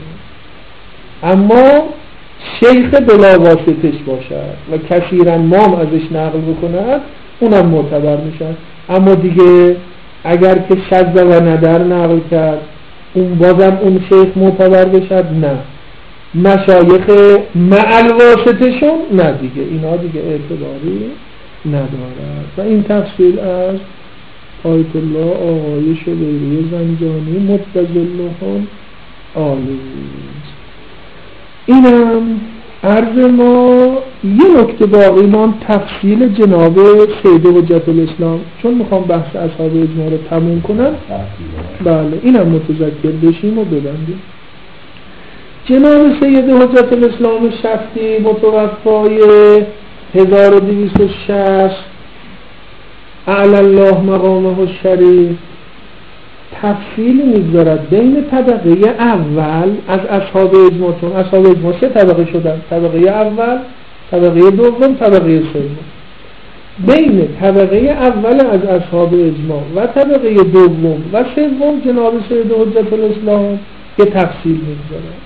اما شیخ بلا واسطش باشد و کثیرا ما ازش نقل بکند اونم معتبر میشن. اما دیگه اگر که شذ و ندر نقل کرد اون بازم اون شیخ معتبر بشد؟ نه، مشایخ معلواسطشون نه دیگه، اینا دیگه اعتباری ندارد. و این تفصیل از آیت الله آقای شبیری زنجانی متزلهم عالی. اینم عرض ما. یه نکته باقی ما تفصیل جناب سید حجت الاسلام، چون میخوام بحث اصحاب اجماع رو تموم کنم. بله اینم متذکر بشیم و ببندیم. جناب سید حجت الاسلام شفتی متوفای هزار و دویست و شصت اعلی الله مقامه الشریف تفصیل میگذارد بین طبقه اول از اصحاب اجماع، چون اصحاب اجماع سه طبقه شدن، طبقه اول، طبقه دوم، طبقه سوم. بین طبقه اول از اصحاب اجماع و طبقه دوم و سوم جناب سید حجت الاسلام که تفصیل میگذارد.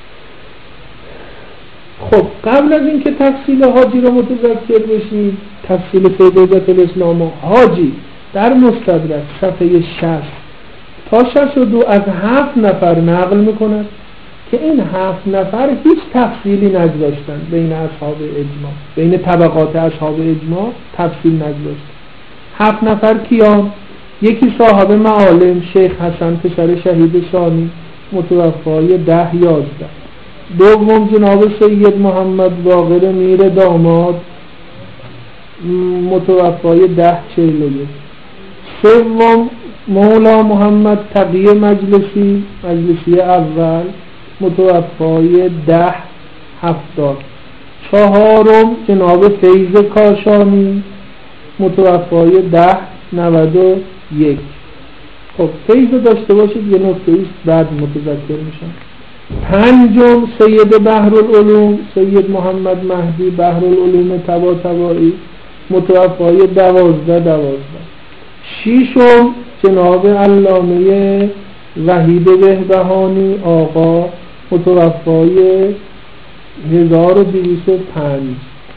خب قبل از اینکه تفصیل حاجی رو متذکر بشید، تفصیل سید حجت الاسلام حاجی در مستدرک صفحه شصت تا شصت و دو از هفت نفر نقل میکند که این هفت نفر هیچ تفصیلی نگذاشتن بین اصحاب اجماع، بین طبقات اصحاب اجماع تفصیل نگذاشتن. هفت نفر کیان؟ یکی صاحب معالم شیخ حسن پسر شهید ثانی متوفای ده یازده، دوم جناب سید محمد باقر میر داماد متوفای ده چهل و یک، سوم مولا محمد تقی مجلسی مجلسی اول متوفای ده هفتاد، چهارم جناب فیض کاشانی متوفای ده نود و یک. خب فیض داشته باشید، یه نکته ایست بعد متذکر میشن. پنجم سید بحرالعلوم سید محمد مهدی بحرالعلوم طباطبایی متوفای دوازده دوازده. ششم جناب علامه وحید بهبهانی آقا متوفای هزار و دویست و پنج.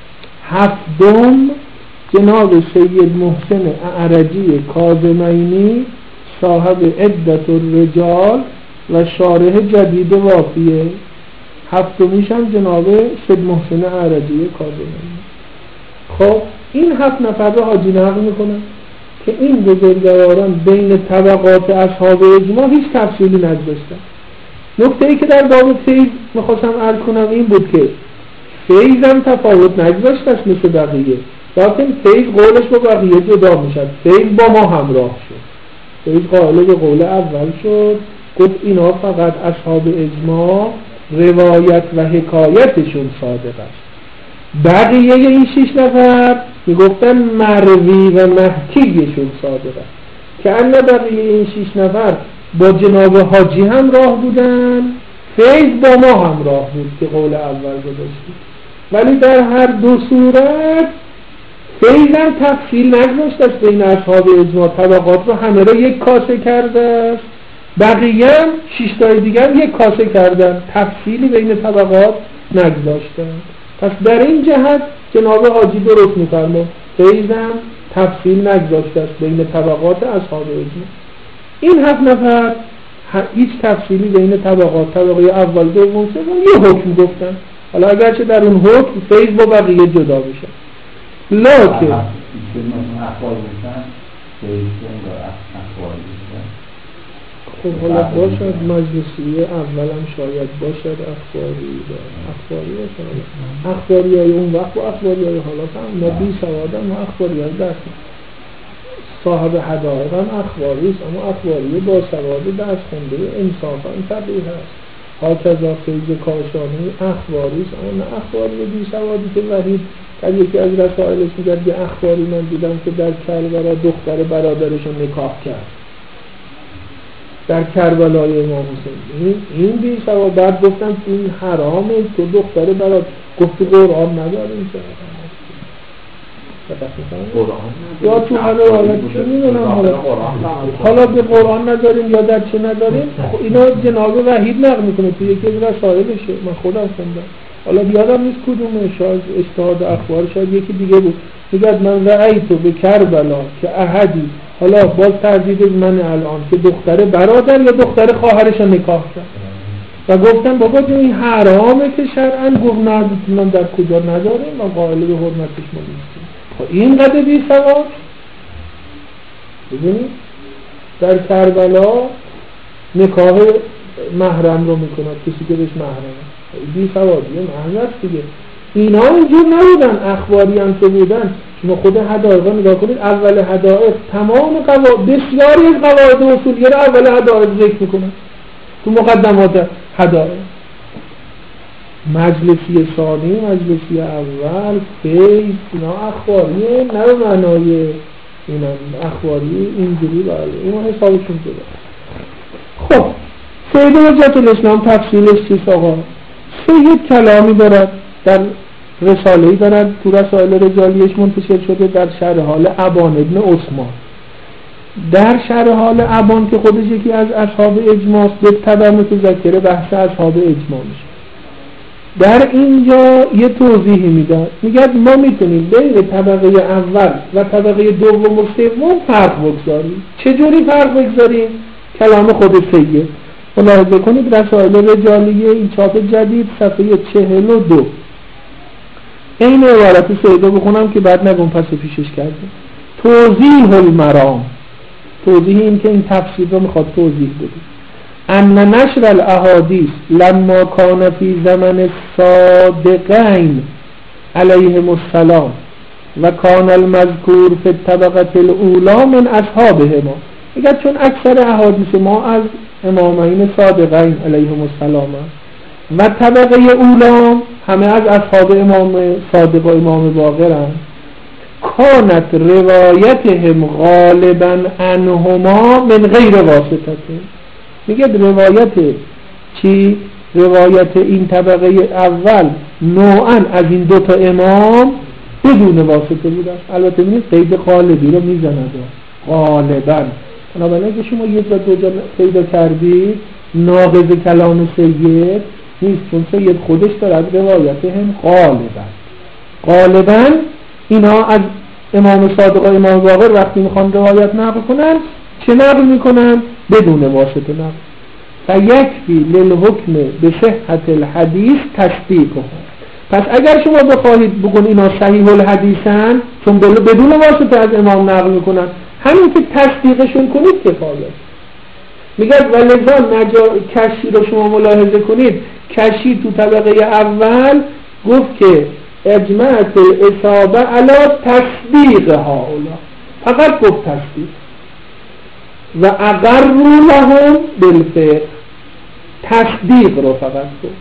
هفتم جناب سید محسن اعرجی کاظمینی صاحب عدت الرجال و شارح جدید وافیه. هفتمیش هم جناب سید محسن اعرجی کاظمینی. خب این هفت نفر رو حاجی نقل میکنن که این بزرگواران بین طبقات اصحاب اجماع هیچ تفصیلی نگذاشتن. نکته ای که در باب فیض میخواستم عرض کنم این بود که فیض هم تفاوت نگذاشتش مثل بقیه، لیکن فیض قولش با بقیه جدا میشد. فیض با ما همراه شد، فیض قائل به قول اول شد، گفت اینا فقط اصحاب اجماع روایت و حکایتشون صادق است. بقیه این شش نفر میگفتن مروی و محکیشون صادق است، که ان بقیه این شش نفر با جناب حاجی هم راه بودن، فیض با ما هم راه بود که قول اول گذاشتیم. ولی در هر دو صورت فیض هم تفصیل نگذاشت است بین اصحاب اجماع، طبقات رو همه رو یک کاسه کرده است. بقیه هم شش تای دیگه هم یک کاسه کردن، تفصیلی بین طبقات نگذاشتن. پس در این جهت جناب حاجی درست می‌فرماید، فیض هم تفصیل نگذاشته است بین طبقات اصحاب اجماع. این هفت نفر هیچ تفصیلی بین طبقات طبقه اول دوم سوم یه حکم گفتن. حالا اگرچه در اون حکم فیض با بقیه جدا بشه، لکن خب حالا باشد مجلسیه اول هم شاید باشد اخباری اخباری باشد اخباری های اون وقت و اخباری های حالا هم ما بی سواد هم و اخباری های درست صاحب حدائق هم اخباری است، اما اخباری با سواد درست خونده انصافا طبیعی هست. هاکذا فیض کاشانی اخباری است، اما نه اخباری بی سوادی که وحید در یکی از رسائلش میگه یه اخباری من دیدم که در کربلا دختر برادرش نکاح کرد، در کربلای امام حسین. این بی سواد. بعد گفتم این حرامه تو دختر برادر، گفت قرآن نداریم یا تو حالا حالا چه میدونم حالا حالا به قرآن نداریم یا در چه نداریم. اینا جناب وحید نقل میکنه تو یکی از رسائلشه، من خودم خوندم، حالا یادم نیست کدومه، شاید اجتهاد اخبار شاید یکی دیگه بود. میگه من رأیتو به کربلا که احدی، حالا باز تردید من الان، که دختر برادر یا دختر خواهرش نکاح کرد. و گفتن بابا جون این حرامه که شرعاً گفت نه میتونم در کجا نداریم و قائل به حرمتش ما نیستیم. خب این قدر بی ثواب. ببینید در کربلا نکاح محرم رو میکنه کسی که بهش محرمه، بی ثوابیه محرم است دیگه. اینا اینجور نبودن، اخباری هم که بودن. شما خود حدائق نگاه کنید، اول حدائق تمام قواعد بسیاری از قواعد اصولیه رو اول حدائق ذکر میکنن تو مقدمات حدائق. مجلسی ثانی، مجلسی اول، فیض، اینا اخباریه، نه به معنای اینا اخباری اینجوری بله اینا حسابشون شده. خب سید حجت الاسلام تفصیلش چیست آقا؟ سید کلامی دارد در رساله‌ای دارد تو رسائل رجالیش منتشر شده در شرح حال ابان ابن عثمان. در شرح حال ابان که خودش یکی از اصحاب اجماع است، یک طبع متذکر بحث اصحاب اجماع میشه. در اینجا یه توضیحی میداد، میگه ما میتونیم بین طبقه اول و طبقه دوم و سوم فرق بگذاریم. چجوری فرق بگذاریم؟ کلام خود سید ملاحظه کنید رسائل رجالیه این چاپ جدید صفحه چهل و دو. این عبارت سیدا بخونم که بعد نگم پس پیشش کردیم. توضیح المرام، توضیح این که این تفسیر رو میخواد توضیح بده. ان نشر الاحادیث لما کان فی زمن الصادقین علیهم السلام و کان المذکور فی الطبقه الاولی من اصحابهما. میگه چون اکثر احادیث ما از امامین صادقین علیهم السلام و طبقه اولی همه از اصحاب امام صادق و امام باقر کانت روایتهم غالبا عنهما من غیر واسطه. میگه روایت چی؟ روایت این طبقه اول نوعا از این دوتا امام بدون واسطه بود. البته ببینید قید غالبی رو میزند غالبا. بنابراین که شما یک و دو جا پیدا کردید ناقض کلام سید نیست، چون سید خودش دارد روایت هم غالبا غالبا اینا از امام صادق و امام باقر وقتی میخوان روایت نقل کنن چه نقل میکنن؟ بدون واسطه نقل. فیکفی للحکم به صحت الحدیث تصدیقه. پس اگر شما بخواهید بگن اینا صحیح الحدیثن چون بدون واسطه از امام نقل میکنن، همین که تصدیقشون کنید کفایه. میگه ولذا نجا کشی رو شما ملاحظه کنید، کشی تو طبقه اول گفت که اجمعت الاصابه علی تصدیق هؤلاء، فقط گفت تصدیق و اقروا لهم بالفعل، تصدیق رو فقط گفت،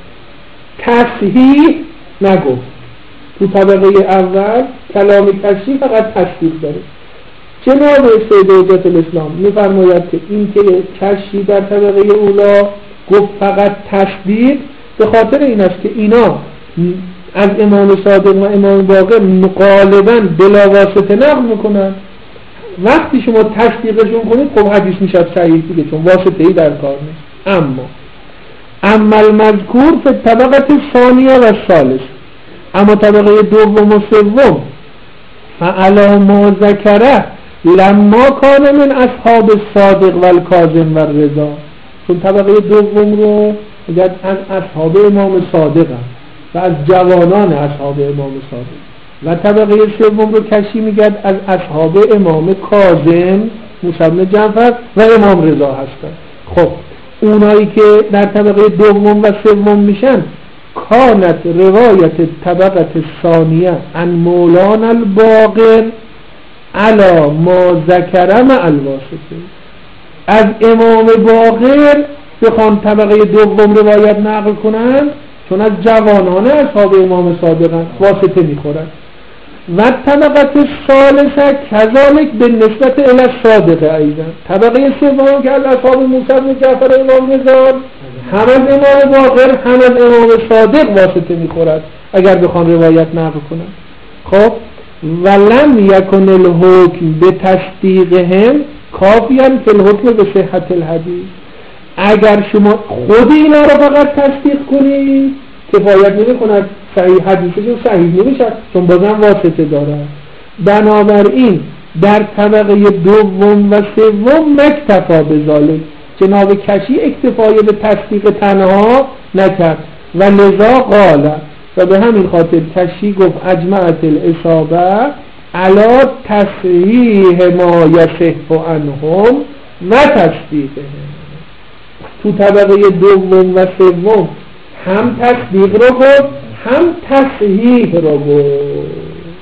تصحیح نگفت. تو طبقه اول کلام کشی فقط تصدیق داره. جناب سید حجت الاسلام میفرماید که این که کشی در طبقه اولا گفت فقط تصدیق به خاطر این است که اینا از امام صادق و امام باقر غالباً بلا واسطه نقل میکنن. وقتی شما تصدیقشون کنید خب حدیث میشه صحیح دیگه، چون واسطه‌ای در کار نیست. اما اما المذکور فی طبقه ثانیه و ثالث، اما طبقه دوم و سوم فعلا ما ذکره لما کان من اصحاب الصادق و الکاظم و الرضا، چون طبقه دوم رو میگن از اصحاب امام صادق هم و از جوانان اصحاب امام صادق، و طبقه سوم رو کشی میگن از اصحاب امام کاظم موسی بن جعفر و امام رضا هستن. خب اونایی که در طبقه دوم و سوم میشن کانت روایت طبقه ثانیه عن مولانا الباقر علی ما ذکر مع الواسطه، از امام باقر بخوان طبقه دوم روایت نقل کنن چون از جوانان اصحاب امام صادقن واسطه میخورن. و طبقه ثالثه کذالک به نسبت الی الصادق ایضا، طبقه سوم که از اصحاب موسی بن جعفر امام رضا هم از امام باقر هم از امام صادق واسطه میخورد اگر بخوان روایت نقل کنن. خب ولم یکن الحکم به تصدیقهم کافیاً فی الحکم به صحت الحدیث، اگر شما خود اینا رو فقط تصدیق کنید کفایت نمی کند، صحیح حدیثشون صحیح نمیشه چون بازم واسطه دارد. بنابراین در طبقه دوم و سوم مکتفا به ذالک، جناب کشی اکتفای به تصدیق تنها نکرد و لذا قال، و به همین خاطر کشی گفت اجمعت الاصابه علا تصحیح ما یصح عنهم و تصدیقهم. تو طبقه دوم و سوم هم تصدیق رو گفت هم تصحیح رو گفت.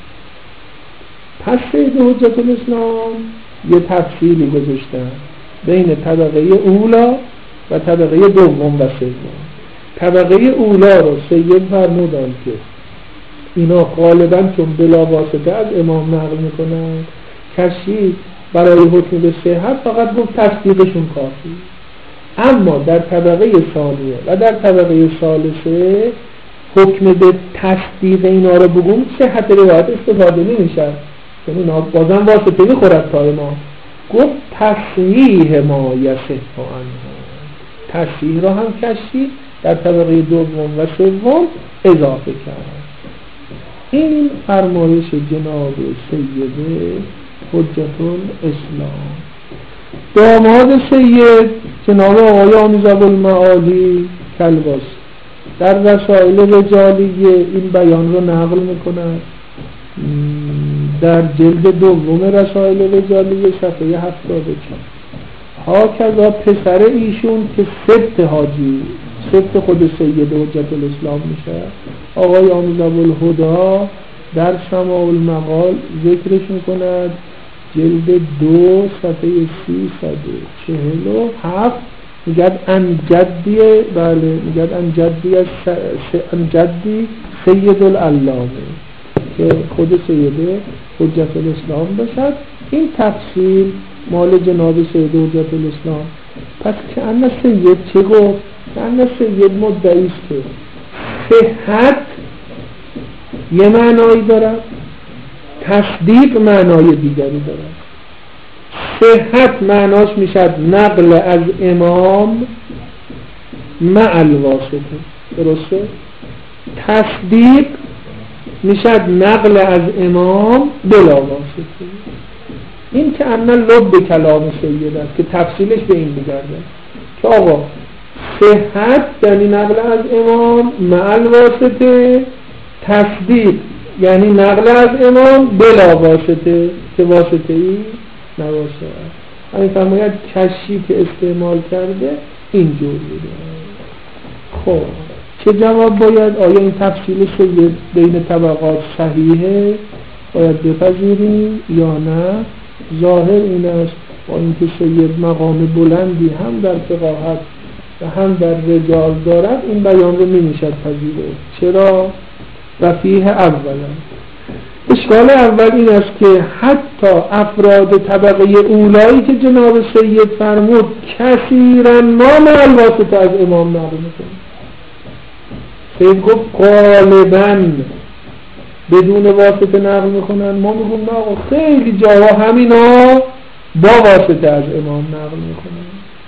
پس سید حجت الاسلام یه تفصیلی گذاشتن بین طبقه اولا و طبقه دوم و سوم. طبقه اولا رو سید فرمودن که اینا غالباً چون بلا واسطه از امام نقل میکنن، کشی برای حکم به صحت فقط گفت تصدیقشون کافی. اما در طبقه ثانیه و در طبقه ثالثه حکم به تصدیق اینا رو بگم صحت روایت استفاده نمیشه، چون اینا بازم واسطه میخورد تا امام. گفت تصحیح ما یصح عنهم، تصحیح را هم کشی در طبقه دوم و سوم اضافه کرد. این فرمایش جناب سید حجت الاسلام. داماد سید جناب آقای آمیز ابوالمعالی کلباس در رسائل رجالیه این بیان رو نقل میکنند. در جلد دوم رسائل رجالیه صفحه هفتاد و چهار. ها کذا پسر ایشون که سبت حاجی، سبت خود سید حجت الاسلام میشه، آقای آمیز ابوالهدی در سماع المقال ذکرش میکند، جلد دو صفحه سیصد و چهل و هفت. میگد ان جدی، بله میگد ان جدی از ان جدی سید العلامه، که خود سید حجت الاسلام باشد. این تفصیل مال جناب سید حجت الاسلام. پس که ان سید چه گفت؟ که ان سید مدعی است که صحت یه معنایی دارد، تصدیق معنای دیگری دارد. صحت معناش میشد نقل از امام مع الواسطه، درسته؟ تصدیق میشد نقل از امام بلا واسطه. این که ان لب کلام سید است که تفصیلش به این میگرده که آقا صحت یعنی نقل از امام مع الواسطه، تصدیق یعنی نقل از امام بلا واسطه که واسطه ای نباشه. همین فرماید کشی که استعمال کرده اینجور بوده. خب چه جواب باید؟ آیا این تفصیل سید بین طبقات صحیحه باید بپذیریم یا نه؟ ظاهر این است با اینکه سید مقام بلندی هم در فقاهت و هم در رجال دارد، این بیان رو نمیشد پذیرفت. چرا؟ و فیه اولا، اشکال اول این است که حتی افراد طبقه اولایی که جناب سید فرمود کثیرا ما مع الواسطه از امام نقل میکنه. سید گفت غالبا بدون واسطه نقل میکنن، ما میگم نه خیلی جاها همینا با واسطه از امام نقل میکنن.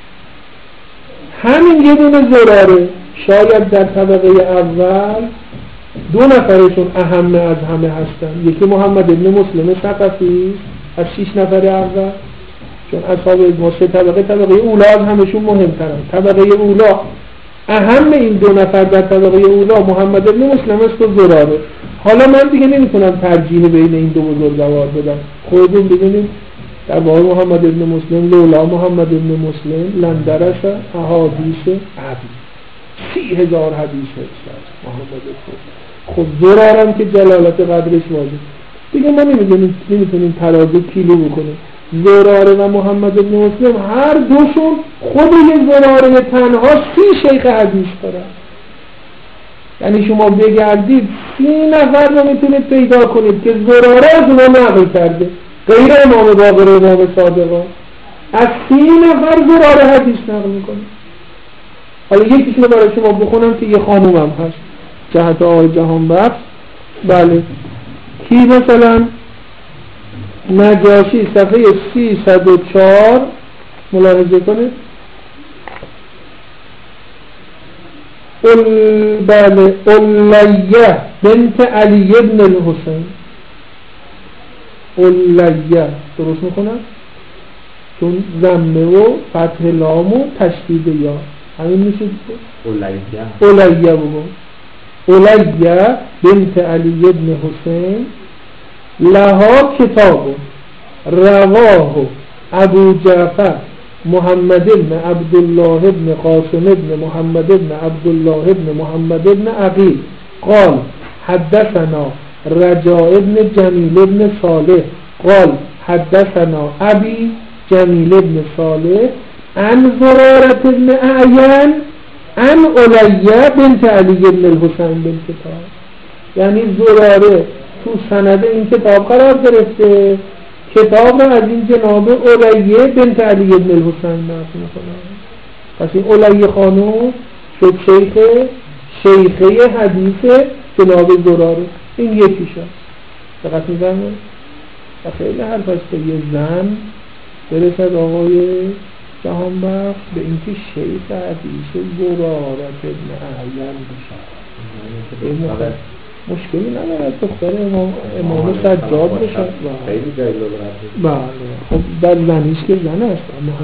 همین یه دونه زراره، شاید در طبقه اول دو نفرشون اهم از همه هستن. یکی محمد ابن مسلم ثقفی از شش نفر اول، چون اصحاب ما سه طبقه، طبقه اولا از همشون مهمترن. طبقه اولا اهم این دو نفر در طبقه اولا محمد ابن مسلم است و زراره. حالا من دیگه نمیتونم ترجیح بین این دو بزرگوار بدم، خودتون ببینید. در واقع محمد ابن مسلم لولا محمد ابن مسلم لندرس احادیث عبی سی هزار حدیث هست محمد ابن. خب زرارم که جلالت قدرش واجب دیگه ما نمیدونیم، نمیتونیم ترازو کیلو بکنیم. زراره و محمد ابن مسلم هر دوشون خود یک زراره تنها سی شیخ حدیث دارن. یعنی شما بگردید سی نفر رو میتونید پیدا کنید که زراره از اونا نقل کرده، غیر امام باقر و امام صادقان. از سی نفر زراره حدیث نقل میکنه. حالا یکیشون رو برای شما بخونم که یه خانوم هم هست، جهت آقای جهان بخش. بله کی مثلا؟ نجاشی صفحه سیصد و چهار ملاحظه کنید. ال بله الیه بنت علی ابن الحسین. الیه درست میکنم؟ چون ضمه و فتح لام و تشدید یا همین میشه اولیه اولیه بگو اولیه بنت علی ابن حسین لها کتاب رواه ابو جعفر محمد ابن عبدالله ابن قاسم ابن محمد ابن عبدالله ابن محمد ابن عقیل قال حدثنا رجاء ابن جمیل ابن صالح قال حدثنا ابي جمیل ابن صالح عن زرارة ابن اعین عن اولیه بنت علی ابن الحسین بالکتاب. یعنی زراره تو سند این کتاب قرار گرفته، کتاب را از این جناب اولیه بنت علی ابن الحسین نقل میکنه. پس این اولیه خانوم شد شیخ شیخه حدیث جناب زراره. این یکی شد دقت میزنه و خیلی حرف است که یه زن برسد آقای جهانبخش به اینکه شیخ حدیث زراره ابن اعین بشه. مشکلی ندارد دختر امام, امام سجاد بشه. خیلی جایی بله خب در زنیش که زن است.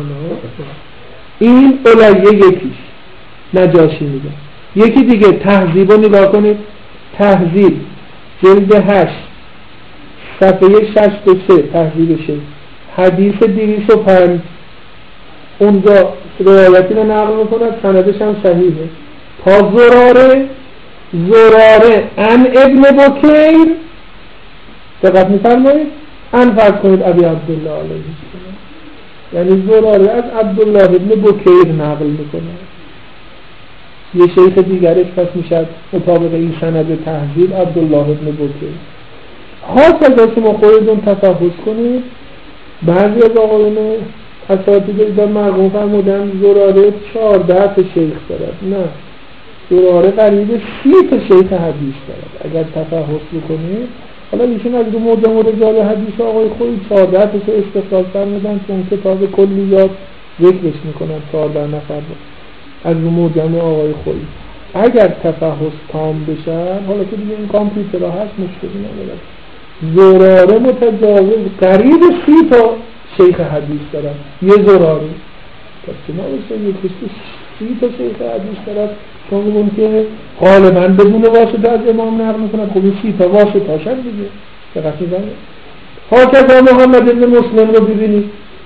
این اولیه یکیش نجاشی میگه. یکی دیگه تهذیب رو نگاه کنید. تهذیب جلد هشت صفحه شصت و سه تهذیب شد حدیث دویست و پنج اونجا روایتی رو نقل میکند سندش هم صحیحه. تا زراره زراره ان ابن بکیر دقت میفرمایید ان فرض کنید ابی عبدالله علیه السلام، یعنی زراره از عبدالله ابن بکیر نقل میکنه. یه شیخ دیگرش پس میشد مطابق این سند تهذیب عبدالله ابن بکیر. خاصه شما خودتون تفحص کنید. بعضی از آقایون اساتید ایدان مرقوم فرمودن زراره چهارده تا شیخ دارد. نه، زراره قریب سی تا شیخ حدیث دارد. اگر تفحص بکنید حالا ایشون از دو معجم رجال حدیث آقای خویی چهارده تا استخراج فرمودن چون کتاب کلیات ذکرش میکنن چهارده نفر از دو معجم آقای خویی. اگر تفحص تام بشه حالا که دیگه این کامپیوترها هست مشکلی نداره. زراره متجاوز قریب سی تا شیخ حدیث دارد. یه زراره پس که نباشه یک کسی سی تا شیخ حدیث دارد چون اون که غالبا بدون واسطه از امام نقل میکنند. خب این سی تا واسطه هاشن دیگه دقیقی بانه. حاکذا محمد ابن مسلم رو ببینید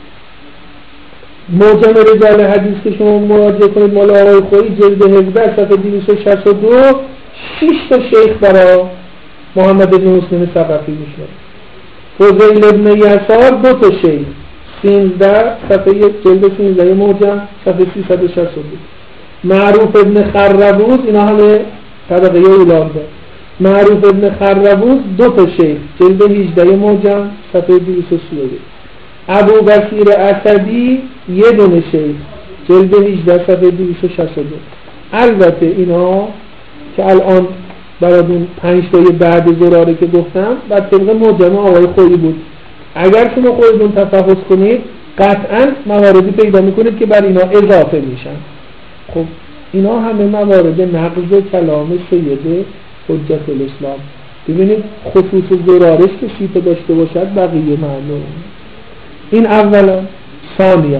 معجم رجال حدیث که شما مراجعه کنید مال آقای خویی جلد هفده صفحه دویست و شصت و دو شش تا شیخ برای محمد ابن مسلم ثقفی میشه. فضیل ابن یسار دو تا شیخ سیزده صفحه جلد سیزده معجم صفحه سیصد و شصت و دو. معروف ابن خربوز اینا همه طبقه اولاده. معروف ابن خربوز دو تا شیخ جلد هجده معجم صفحه دویست و سی و دو. ابو بکر اسدی یه دونه شیخ جلد هجده صفحه دویست و شصت و دو. البته اینا که الان براتون پنج تای بعد زراره که گفتم بعد طبق معجم آقای خویی بود. اگر شما خودتون تفحص کنید قطعا مواردی پیدا میکنید که بر اینا اضافه میشن. خب اینا همه موارد نقض کلام سید حجت الاسلام. ببینید خصوص زرارش که سیطه داشته باشد بقیه معلوم. این اولا. ثانیا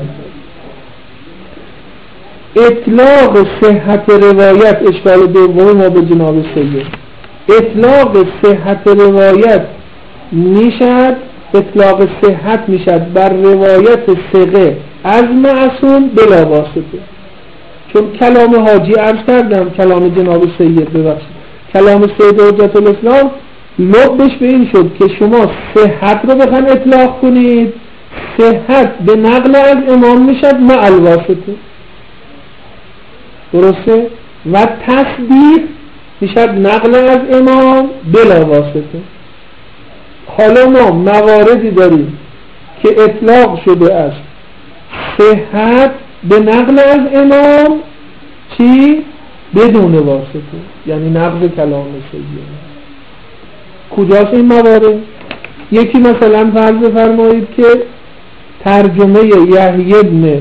اطلاق صحت روایت اشکال دوم ما به جناب سید. اطلاق صحت روایت میشد اطلاق صحت میشد بر روایت ثقه از معصوم بلا واسطه. چون کلام حاجی عرض کردم کلام جناب سید ببخشید کلام سید حجت الاسلام لبش به این شد که شما صحت رو بخواید اطلاق کنید صحت به نقل از امام میشد مع الواسطه درسته و تصدیق میشد نقل از امام بلا واسطه. حالا ما مواردی داریم که اطلاق شده است صحت به نقل از امام چی؟ بدون واسطه، یعنی نقل کلام سید. کجاست این موارد؟ یکی مثلا فرض فرمایید که ترجمه یحیی بن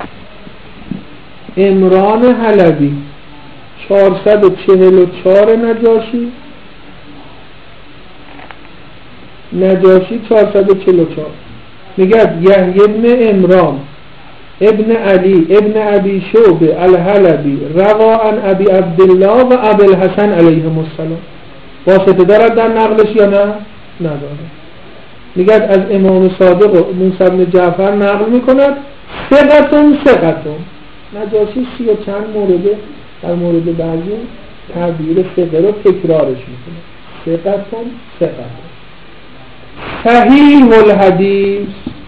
عمران حلبی چهارصد و چهل و چهار نجاشی نجاشی چهارصد و چهل و چهار میگه یحیی ابن عمران ابن علی ابن ابی شعبه الحلبی روا عن ابی عبدالله و ابی الحسن علیهم السلام. واسطه دارد در نقلش یا نه؟ نداره. میگه از امام صادق و موسی بن جعفر نقل میکند ثقتون ثقتون. نجاشی سی و چند مورده در مورد بعضی تعبیر ثقه رو تکرارش میکنه. ثقتون ثقتون. صحیح الحدیث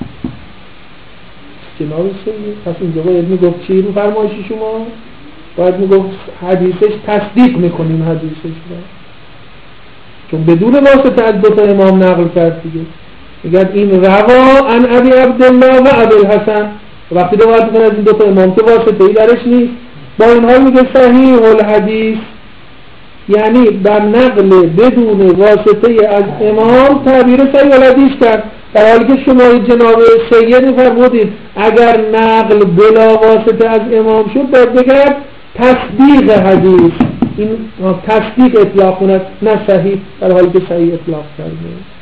جناب سید. پس اینجا باید میگفت چی رو فرمایش شما؟ باید میگفت حدیثش تصدیق میکنیم حدیثش رو، چون بدون واسطه از دو تا امام نقل کرد دیگه. میگه این روا عن ابی عبدالله و ابی الحسن. وقتی روایت میکنه از این دو تا امام که واسطه ای درش نیست، با این حال میگه صحیح الحدیث، یعنی بر نقل بدون واسطه از امام تعبیر صحیح الحدیث کرد، در حالی که شما جناب سید میفرمودید اگر نقل بلا واسطه از امام شد باید بگرد تصدیق حدیث. این تصدیق اطلاق کند، نه صحیح، در حالی که صحیح اطلاق کرده.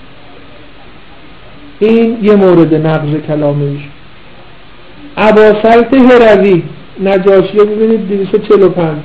این یه مورد نقض کلامش. ابا سلط هروی نجاشی رو میبینید دویست و چهل و پنج.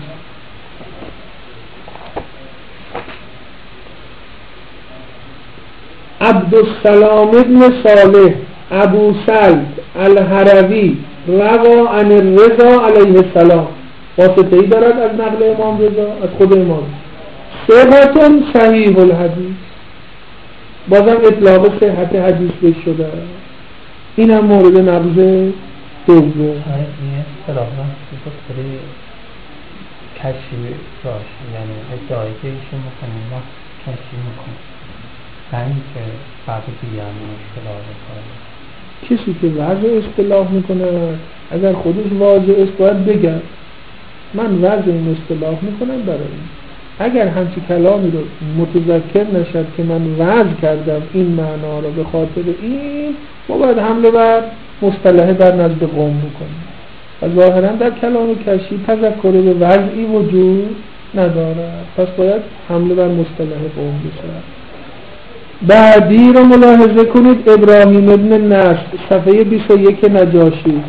عبدالسلام ابن صالح ابو سلط الهروی روا عن الرضا علیه السلام. واسطه ای دارد از نقل امام رضا، از خود امام. ثقتون صحیح الحدیث، بازم اطلاق صحت حدیث بهش شده. این هم مورد نقض دوم. این اصطلاحا خیلی کشی باش، یعنی ادعایی که ایشون میکنیم ما کشی میکنیم، نه اینکه بعد دیگه هم اصطلاح بکنه. کسی که وضع اصطلاح میکنه اگر خودش واضح است باید بگه من وضع این اصطلاح میکنم برای این. اگر همچی کلامی رو متذکر نشد که من وضع کردم این معنا رو به خاطر این، ما باید حمله بر مصطلح بر نزد قوم بکنیم. و ظاهرا در کلام کشی تذکر به وضعی وجود ندارد، پس باید حمله بر مصطلح قوم بشه. بعدی رو ملاحظه کنید. ابراهیم ابن نصر صفحه بیست و یک نجاشی،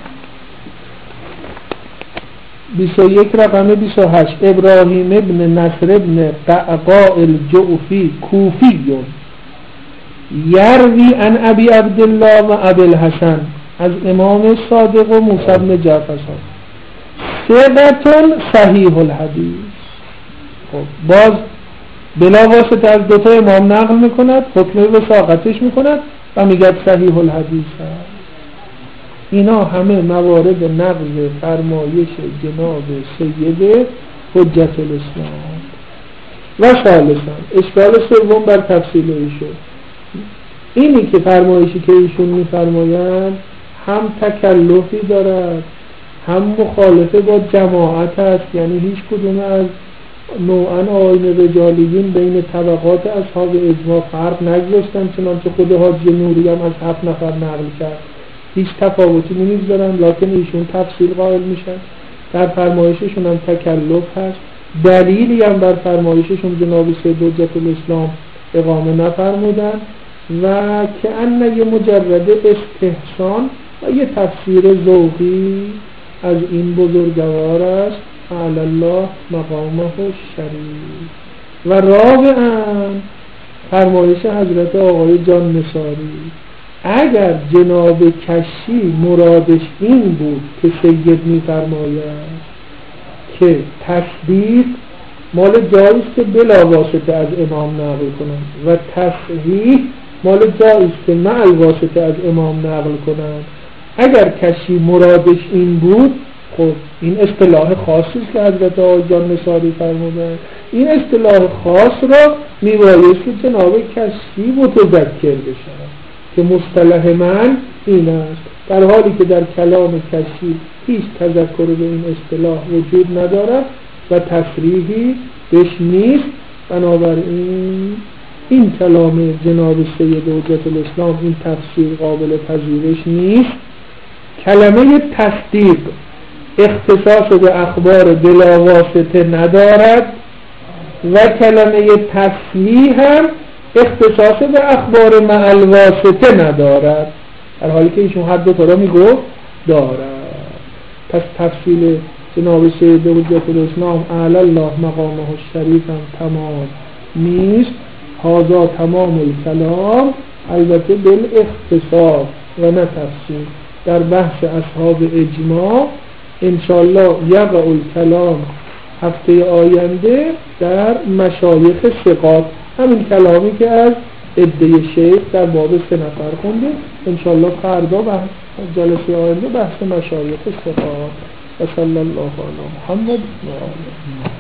بیست و یک رقم بیست و هشت. ابراهیم ابن نصر ابن قعقاع الجعفی کوفی یروی عن ابی عبدالله و ابی الحسن، از امام صادق و موسی بن جعفر ثقتون صحیح الحدیث. خب باز بلا واسطه از دوتا امام نقل میکند، حکم وثاقتش میکند و میگه صحیح الحدیث هست. اینا همه موارد نقل فرمایش جناب سید حجت الاسلام. و ثالثا اشکال سوم بر تفصیل ایشون اینی که فرمایشی که ایشون میفرمایند هم تکلفی دارد هم مخالفه با جماعت است، یعنی هیچ کدوم از نوعا آیین رجالیین بین طبقات اصحاب اجماع فرق نگذاشتن، چنانچه خود حاجی نوری هم از هفت نفر نقل کرد، هیچ تفاوتی نمیذارن، لکن ایشون تفصیل قائل میشن. در فرمایششون هم تکلف هست. دلیلی هم بر فرمایششون جناب سید حجت الاسلام اقامه نفرمودن و که انه مجرد استحسان و یه تفسیر ذوقی از این بزرگوار است. علی الله مقامه الشریف. و رابعا فرمایش حضرت آقای جان نثاری، اگر جناب کشی مرادش این بود که سید می‌فرماید که تصدیق مال جاییست که بلا واسطه از امام نقل کنند و تصحیح مال جاییست که مع الواسطه از امام نقل کنند، اگر کشی مرادش این بود، خب این اصطلاح خاصی است که حضرت آقای جان نثاری فرمودند. این اصطلاح خاص را میبایست که جناب کشی متذکر بشود که مصطلح من این است، در حالی که در کلام کشی هیچ تذکر به این اصطلاح وجود ندارد و تصریحی بهش نیست. بنابراین این کلام جناب سید حجت الاسلام این تفسیر قابل پذیرش نیست. کلمه تصدیق اختصاص به اخبار بلا واسطه ندارد و کلمه تصحیح هم اختصاص به اخبار مع الواسطه ندارد. در حالی که ایشون هر دو تا را میگفت دارد. پس تفصیل جناب سید حجت الاسلام اعلی الله مقامه الشریف هم تمام نیست. هذا تمام الکلام، البته بالاختصار و نه تفصیل. در بحث اصحاب اجماع انشاءالله یقع الکلام هفته آینده در مشایخ ثقات، همین کلامی که از عده شیخ در باب سه نفر خونده. انشاءالله فردا بحث جلسه آینده بحث مشایخ ثقات. و صلی الله علی محمد و آله.